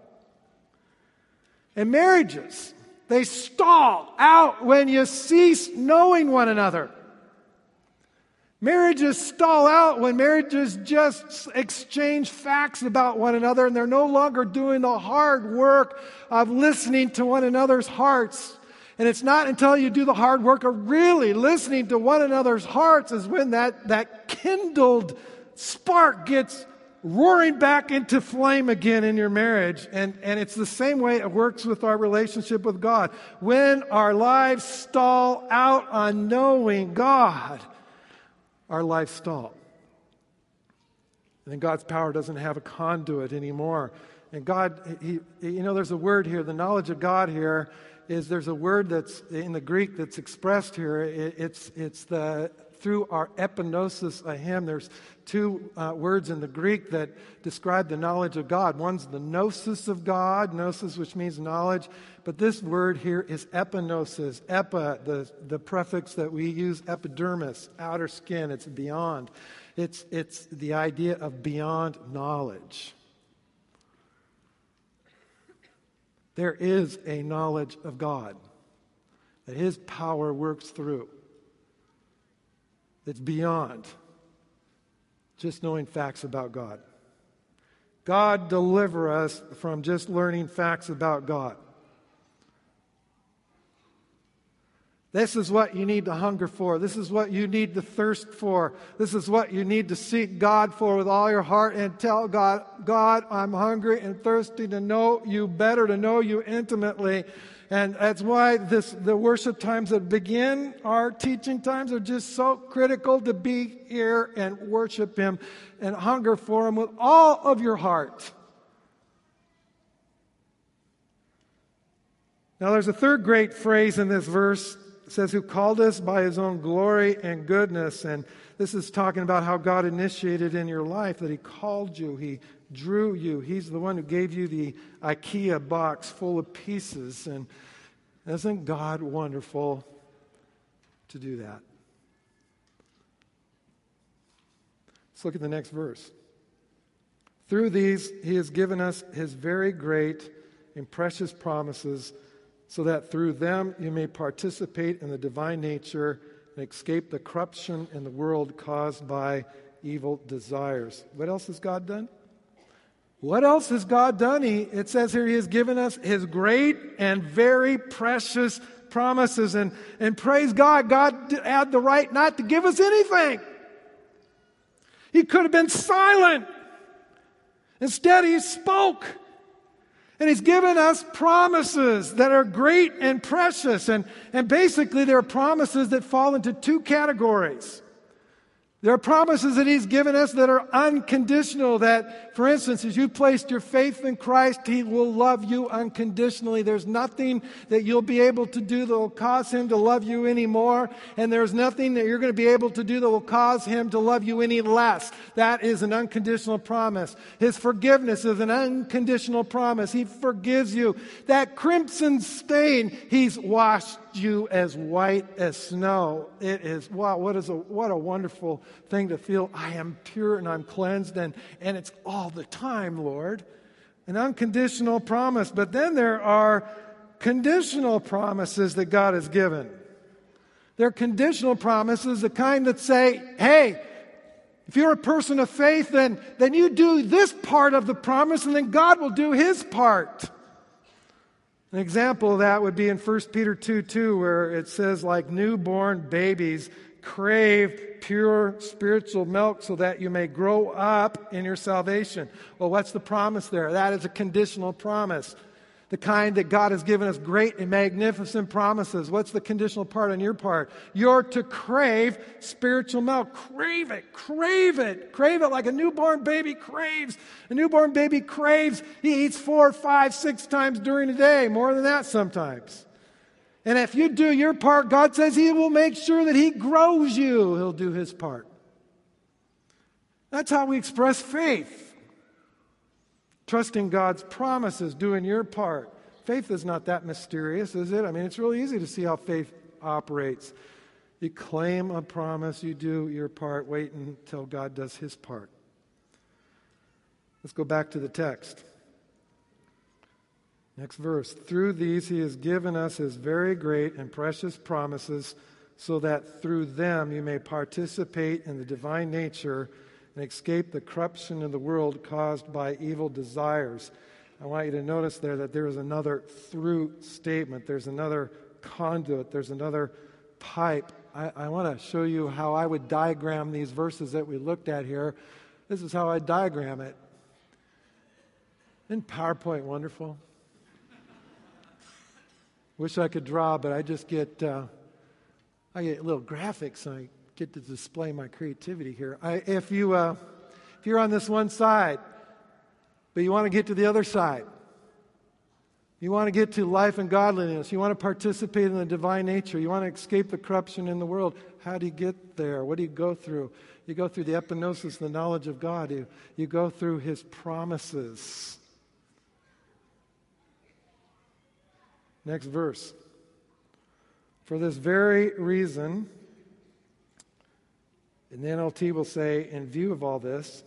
And marriages, they stall out when you cease knowing one another. Marriages stall out when marriages just exchange facts about one another and they're no longer doing the hard work of listening to one another's hearts. And it's not until you do the hard work of really listening to one another's hearts is when that, that kindled spark gets roaring back into flame again in your marriage. And, and it's the same way it works with our relationship with God. When our lives stall out on knowing God, our lives stall. And then God's power doesn't have a conduit anymore. And God, he, you know, there's a word here, the knowledge of God here is there's a word that's in the Greek that's expressed here. It, it's, it's the, through our epignosis of Him. There's two uh, words in the Greek that describe the knowledge of God. One's the gnosis of God, gnosis which means knowledge. But this word here is epignosis. Epi, the, the prefix that we use, epidermis, outer skin. It's beyond. It's, it's the idea of beyond knowledge. There is a knowledge of God that His power works through. It's beyond just knowing facts about God. God deliver us from just learning facts about God. This is what you need to hunger for. This is what you need to thirst for. This is what you need to seek God for with all your heart and tell God, God, I'm hungry and thirsty to know you better, to know you intimately. And that's why this, the worship times that begin, our teaching times, are just so critical to be here and worship Him and hunger for Him with all of your heart. Now there's a third great phrase in this verse. It says, who called us by His own glory and goodness. And this is talking about how God initiated in your life, that He called you, He drew you. He's the one who gave you the IKEA box full of pieces. And isn't God wonderful to do that? Let's look at the next verse. Through these, He has given us His very great and precious promises, so that through them you may participate in the divine nature and escape the corruption in the world caused by evil desires. What else has God done? What else has God done? He, it says here He has given us His great and very precious promises. And, and praise God, God had the right not to give us anything. He could have been silent. Instead, He spoke. And He's given us promises that are great and precious. And, and basically, there are promises that fall into two categories. There are promises that He's given us that are unconditional. That, for instance, as you placed your faith in Christ, He will love you unconditionally. There's nothing that you'll be able to do that will cause Him to love you anymore. And there's nothing that you're going to be able to do that will cause Him to love you any less. That is an unconditional promise. His forgiveness is an unconditional promise. He forgives you. That crimson stain, He's washed you as white as snow. It is, wow, what is a what a wonderful thing to feel. I am pure and I'm cleansed, and, and it's all the time, Lord. An unconditional promise. But then there are conditional promises that God has given. They're conditional promises, the kind that say, hey, if you're a person of faith, then, then you do this part of the promise, and then God will do His part. An example of that would be in First Peter two two, where it says, like newborn babies, crave pure spiritual milk so that you may grow up in your salvation. Well, what's the promise there? That is a conditional promise. The kind that God has given us great and magnificent promises. What's the conditional part on your part? You're to crave spiritual milk. Crave it. Crave it. Crave it like a newborn baby craves. A newborn baby craves. He eats four, five, six times during the day. More than that sometimes. And if you do your part, God says He will make sure that He grows you. He'll do His part. That's how we express faith. Trusting God's promises, doing your part. Faith is not that mysterious, is it? I mean, it's really easy to see how faith operates. You claim a promise, you do your part, wait until God does His part. Let's go back to the text. Next verse. Through these He has given us His very great and precious promises, so that through them you may participate in the divine nature and escape the corruption in the world caused by evil desires. I want you to notice there that there is another through statement. There's another conduit. There's another pipe. I, I want to show you how I would diagram these verses that we looked at here. This is how I diagram it. Isn't PowerPoint wonderful? Wish I could draw, but I just get uh, I get little graphics and I get to display my creativity here. I, if you uh, if you're on this one side, but you want to get to the other side, you want to get to life and godliness, you want to participate in the divine nature, you want to escape the corruption in the world, how do you get there? What do you go through? You go through the epignosis, the knowledge of God. You, you go through His promises. Next verse. For this very reason, and the N L T will say, in view of all this,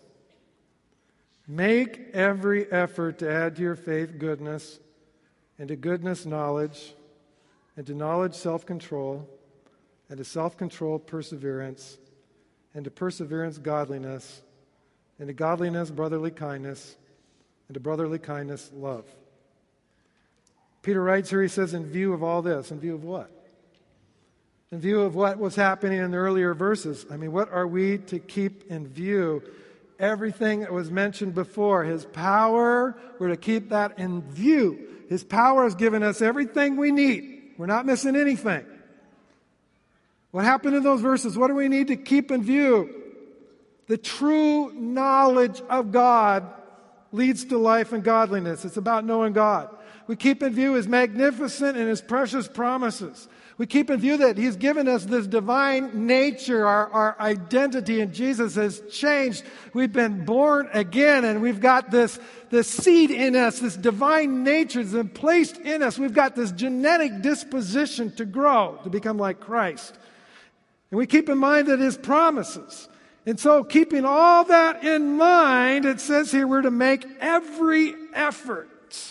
make every effort to add to your faith goodness, and to goodness knowledge, and to knowledge self-control, and to self-control perseverance, and to perseverance godliness, and to godliness brotherly kindness, and to brotherly kindness love. Peter writes here, he says, in view of all this. In view of what? In view of what was happening in the earlier verses. I mean, what are we to keep in view? Everything that was mentioned before. His power, we're to keep that in view. His power has given us everything we need. We're not missing anything. What happened in those verses? What do we need to keep in view? The true knowledge of God leads to life and godliness. It's about knowing God. We keep in view His magnificent and His precious promises. We keep in view that He's given us this divine nature. Our, our identity in Jesus has changed. We've been born again, and we've got this, this seed in us, this divine nature that's been placed in us. We've got this genetic disposition to grow, to become like Christ. And we keep in mind that His promises. And so, keeping all that in mind, it says here we're to make every effort.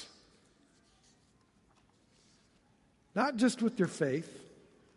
Not just with your faith,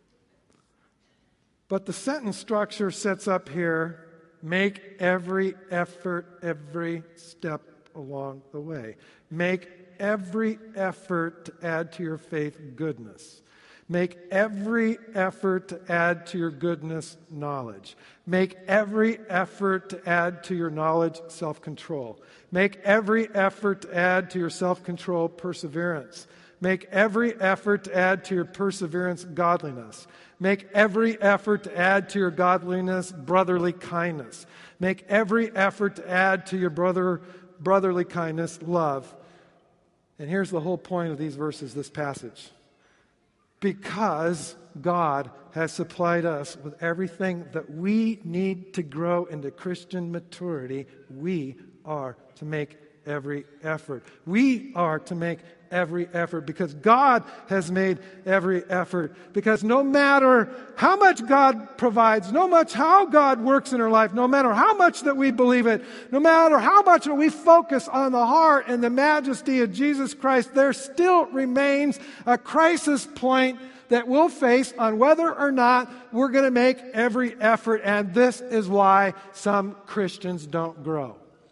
but the sentence structure sets up here, make every effort every step along the way. Make every effort to add to your faith goodness. Make every effort to add to your goodness knowledge. Make every effort to add to your knowledge self-control. Make every effort to add to your self-control perseverance. Make every effort to add to your perseverance godliness. Make every effort to add to your godliness brotherly kindness. Make every effort to add to your brother brotherly kindness love. And here's the whole point of these verses, this passage. Because God has supplied us with everything that we need to grow into Christian maturity, we are to make every effort. We are to make every effort because God has made every effort. Because no matter how much God provides, no matter how God works in our life, no matter how much that we believe it, no matter how much that we focus on the heart and the majesty of Jesus Christ, there still remains a crisis point that we'll face on whether or not we're going to make every effort. And this is why some Christians don't grow.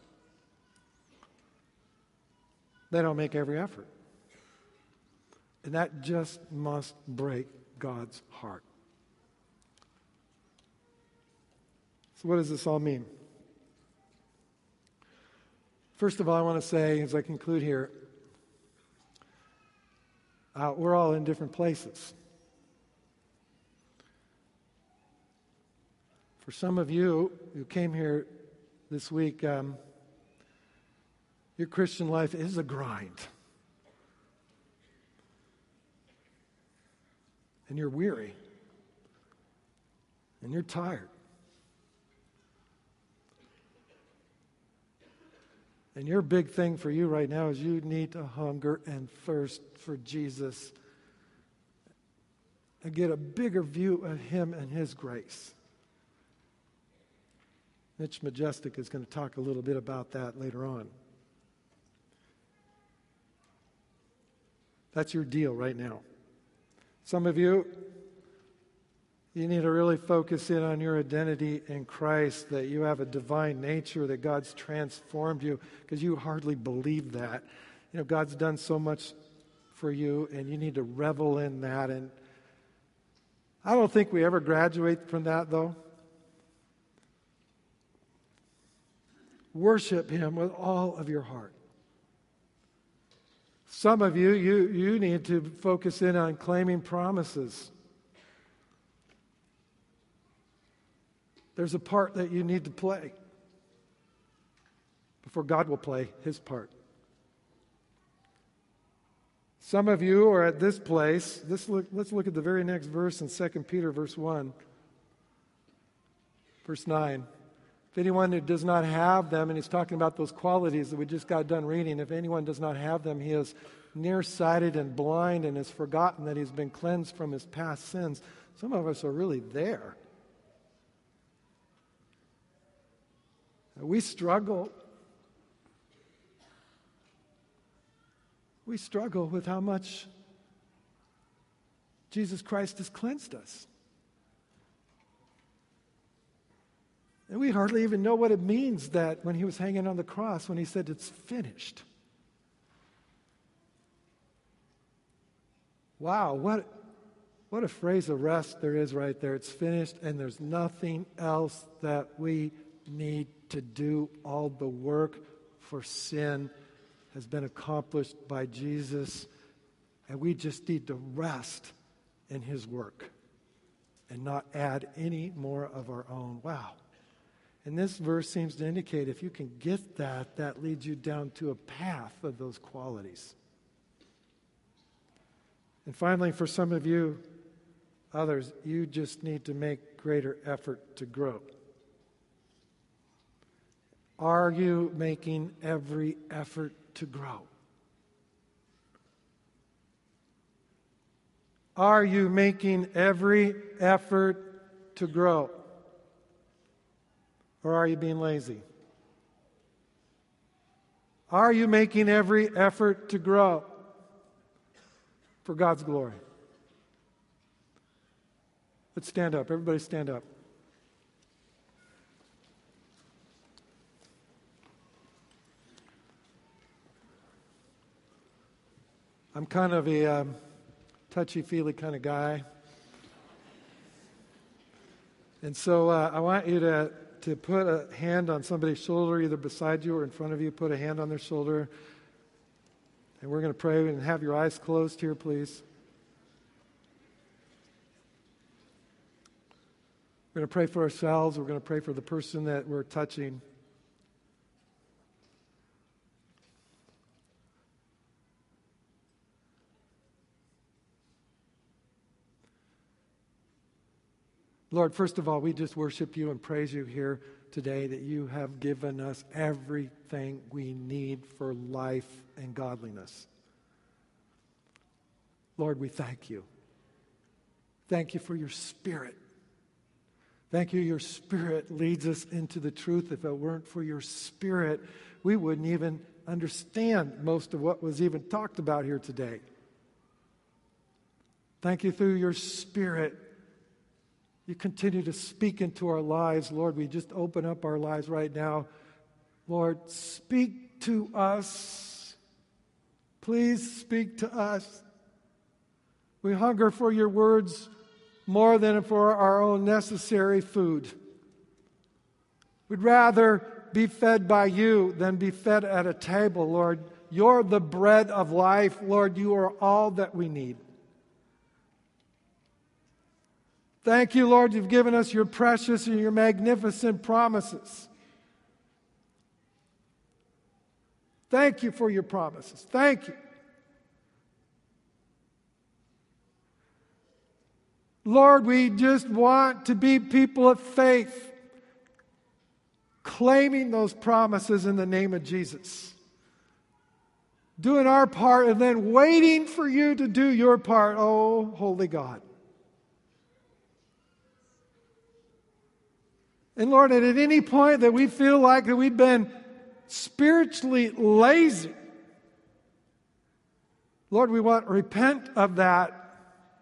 They don't make every effort. And that just must break God's heart. So what does this all mean? First of all, I want to say, as I conclude here, uh, we're all in different places. For some of you who came here this week, um, your Christian life is a grind. And you're weary. And you're tired. And your big thing for you right now is you need to hunger and thirst for Jesus and get a bigger view of Him and His grace. Mitch Majestic is going to talk a little bit about that later on. That's your deal right now. Some of you, you need to really focus in on your identity in Christ, that you have a divine nature, that God's transformed you, because you hardly believe that. You know, God's done so much for you, and you need to revel in that. And I don't think we ever graduate from that, though. Worship Him with all of your heart. Some of you, you, you need to focus in on claiming promises. There's a part that you need to play before God will play His part. Some of you are at this place. This look, let's look at the very next verse in Second Peter verse one. Verse nine. If anyone who does not have them, and he's talking about those qualities that we just got done reading, if anyone does not have them, he is nearsighted and blind and has forgotten that he's been cleansed from his past sins. Some of us are really there. We struggle. We struggle with how much Jesus Christ has cleansed us. And we hardly even know what it means that when He was hanging on the cross, when He said, "It's finished." Wow, what, what a phrase of rest there is right there. It's finished, and there's nothing else that we need to do. All the work for sin has been accomplished by Jesus, and we just need to rest in His work and not add any more of our own. Wow. And this verse seems to indicate if you can get that, that leads you down to a path of those qualities. And finally, for some of you, others, you just need to make greater effort to grow. Are you making every effort to grow? Are you making every effort to grow? Or are you being lazy? Are you making every effort to grow for God's glory? Let's stand up. Everybody stand up. I'm kind of a um, touchy-feely kind of guy. And so uh, I want you to, to put a hand on somebody's shoulder, either beside you or in front of you. Put a hand on their shoulder. And we're going to pray and have your eyes closed here, please. We're going to pray for ourselves. We're going to pray for the person that we're touching. Lord, first of all, we just worship you and praise you here today that you have given us everything we need for life and godliness. Lord, we thank you. Thank you for your Spirit. Thank you, your Spirit leads us into the truth. If it weren't for your Spirit, we wouldn't even understand most of what was even talked about here today. Thank you through your Spirit. You continue to speak into our lives. Lord, we just open up our lives right now. Lord, speak to us. Please speak to us. We hunger for your words more than for our own necessary food. We'd rather be fed by you than be fed at a table, Lord. You're the bread of life. Lord, you are all that we need. Thank you, Lord, you've given us your precious and your magnificent promises. Thank you for your promises. Thank you. Lord, we just want to be people of faith, claiming those promises in the name of Jesus. Doing our part and then waiting for you to do your part, oh, holy God. And Lord, at any point that we feel like that we've been spiritually lazy, Lord, we want to repent of that.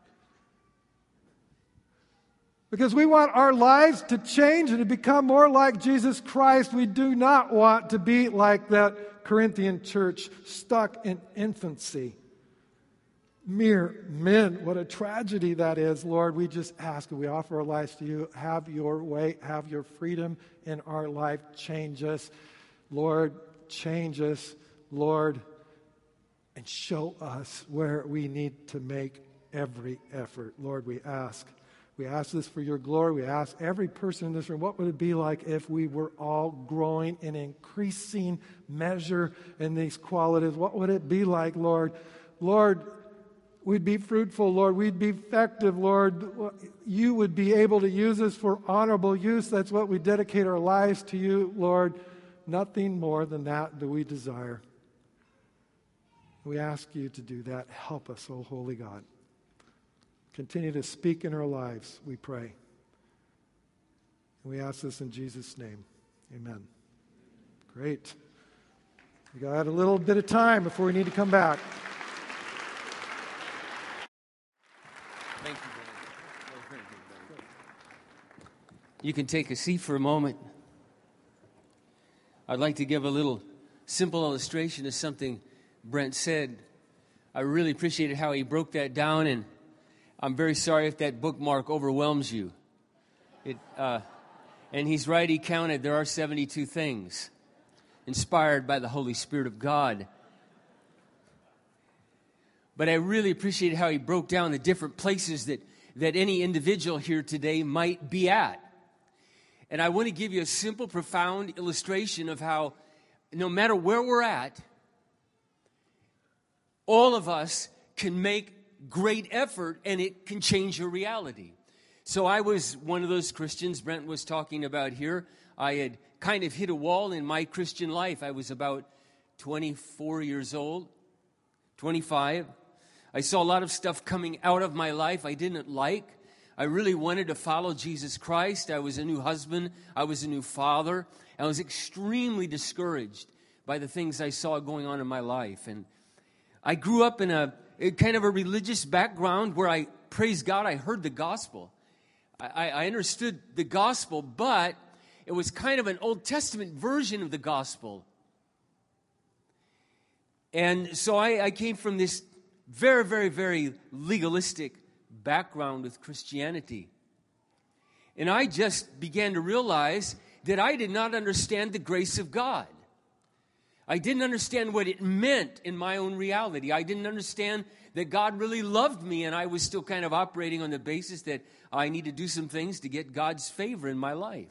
Because we want our lives to change and to become more like Jesus Christ. We do not want to be like that Corinthian church stuck in infancy. Mere men. What a tragedy that is, Lord. We just ask and we offer our lives to you. Have your way. Have your freedom in our life. Change us. Lord, change us, Lord, and show us where we need to make every effort. Lord, we ask. We ask this for your glory. We ask every person in this room, what would it be like if we were all growing in increasing measure in these qualities? What would it be like, Lord? Lord, we'd be fruitful, Lord. We'd be effective, Lord. You would be able to use us for honorable use. That's what we dedicate our lives to you, Lord. Nothing more than that do we desire. We ask you to do that. Help us, O Holy God. Continue to speak in our lives, we pray. And we ask this in Jesus' name. Amen. Great. We got a little bit of time before we need to come back. Thank you, brother. You can take a seat for a moment. I'd like to give a little simple illustration of something Brent said. I really appreciated how he broke that down, and I'm very sorry if that bookmark overwhelms you. It, uh, and he's right, he counted. There are seventy-two things inspired by the Holy Spirit of God. But I really appreciated how he broke down the different places that, that any individual here today might be at. And I want to give you a simple, profound illustration of how no matter where we're at, all of us can make great effort, and it can change your reality. So I was one of those Christians Brent was talking about here. I had kind of hit a wall in my Christian life. I was about twenty-four years old, twenty-five. I saw a lot of stuff coming out of my life I didn't like. I really wanted to follow Jesus Christ. I was a new husband. I was a new father. I was extremely discouraged by the things I saw going on in my life. And I grew up in a kind of a religious background where I, praise God, I heard the gospel. I, I understood the gospel, but it was kind of an Old Testament version of the gospel. And so I, I came from this very, very, very legalistic background with Christianity. And I just began to realize that I did not understand the grace of God. I didn't understand what it meant in my own reality. I didn't understand that God really loved me, and I was still kind of operating on the basis that I need to do some things to get God's favor in my life.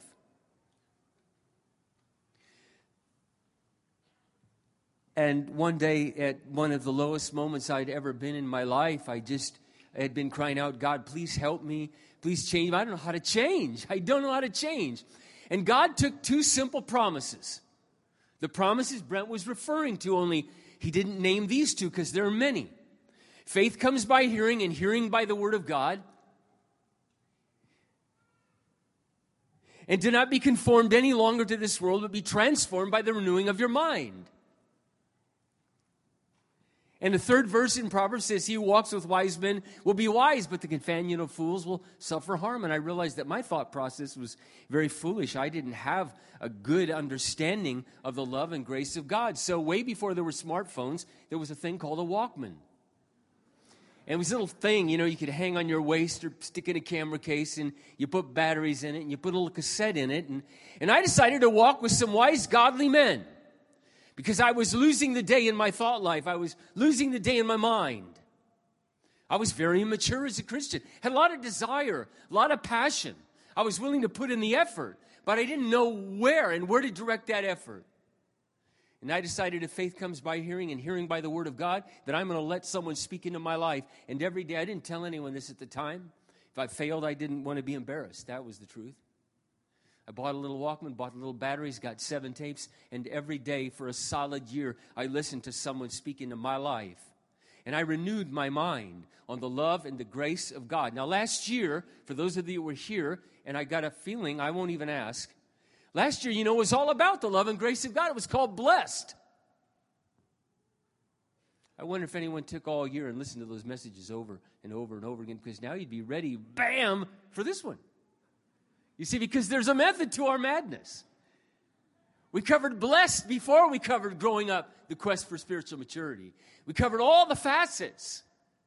And one day, at one of the lowest moments I'd ever been in my life, I just had been crying out, God, please help me. Please change me. I don't know how to change. I don't know how to change. And God took two simple promises. The promises Brent was referring to, only he didn't name these two because there are many. Faith comes by hearing, and hearing by the word of God. And do not be conformed any longer to this world, but be transformed by the renewing of your mind. And the third verse in Proverbs says, he who walks with wise men will be wise, but the companion of fools will suffer harm. And I realized that my thought process was very foolish. I didn't have a good understanding of the love and grace of God. So way before there were smartphones, there was a thing called a Walkman. And it was a little thing, you know, you could hang on your waist or stick in a camera case, and you put batteries in it, and you put a little cassette in it. And, and I decided to walk with some wise, godly men. Because I was losing the day in my thought life. I was losing the day in my mind. I was very immature as a Christian. Had a lot of desire, a lot of passion. I was willing to put in the effort, but I didn't know where and where to direct that effort. And I decided if faith comes by hearing and hearing by the word of God, that I'm going to let someone speak into my life. And every day, I didn't tell anyone this at the time. If I failed, I didn't want to be embarrassed. That was the truth. I bought a little Walkman, bought little batteries, got seven tapes, and every day for a solid year, I listened to someone speak into my life. And I renewed my mind on the love and the grace of God. Now, last year, for those of you who were here, and I got a feeling, I won't even ask, last year, you know, it was all about the love and grace of God. It was called Blessed. I wonder if anyone took all year and listened to those messages over and over and over again, because now you'd be ready, bam, for this one. You see, because there's a method to our madness. We covered blessed before we covered growing up, the quest for spiritual maturity. We covered all the facets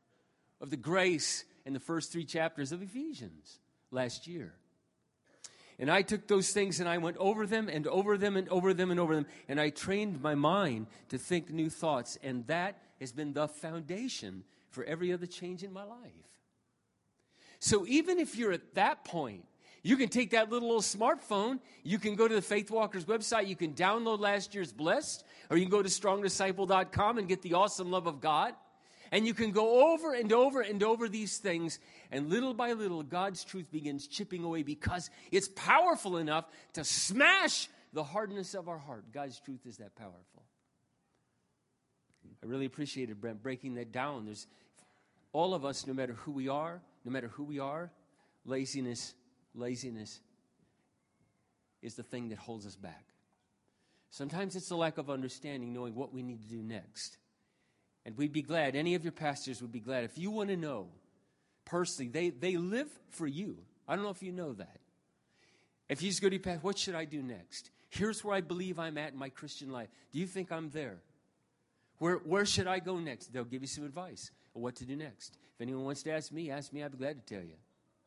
of the grace in the first three chapters of Ephesians last year. And I took those things and I went over them and over them and over them and over them. And I trained my mind to think new thoughts. And that has been the foundation for every other change in my life. So even if you're at that point, you can take that little, little smartphone. You can go to the Faith Walkers website. You can download last year's Blessed. Or you can go to strong disciple dot com and get the awesome love of God. And you can go over and over and over these things, and little by little, God's truth begins chipping away because it's powerful enough to smash the hardness of our heart. God's truth is that powerful. I really appreciated Brent breaking that down. There's all of us, no matter who we are, no matter who we are, laziness, laziness is the thing that holds us back. Sometimes it's the lack of understanding, knowing what we need to do next. And we'd be glad, any of your pastors would be glad, if you want to know personally, they, they live for you. I don't know if you know that. If you just go to your pastor, what should I do next? Here's where I believe I'm at in my Christian life. Do you think I'm there? Where, where should I go next? They'll give you some advice on what to do next. If anyone wants to ask me, ask me. I'd be glad to tell you.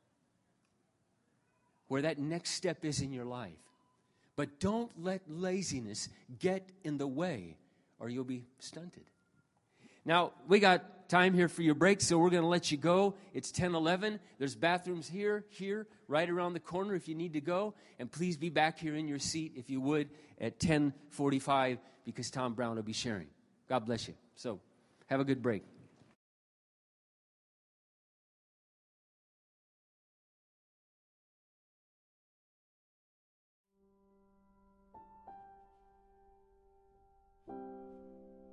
Where that next step is in your life. But don't let laziness get in the way or you'll be stunted. Now, we got time here for your break, so we're going to let you go. It's ten eleven. There's bathrooms here, here, right around the corner if you need to go. And please be back here in your seat, if you would, at ten forty-five because Tom Brown will be sharing. God bless you. So, have a good break.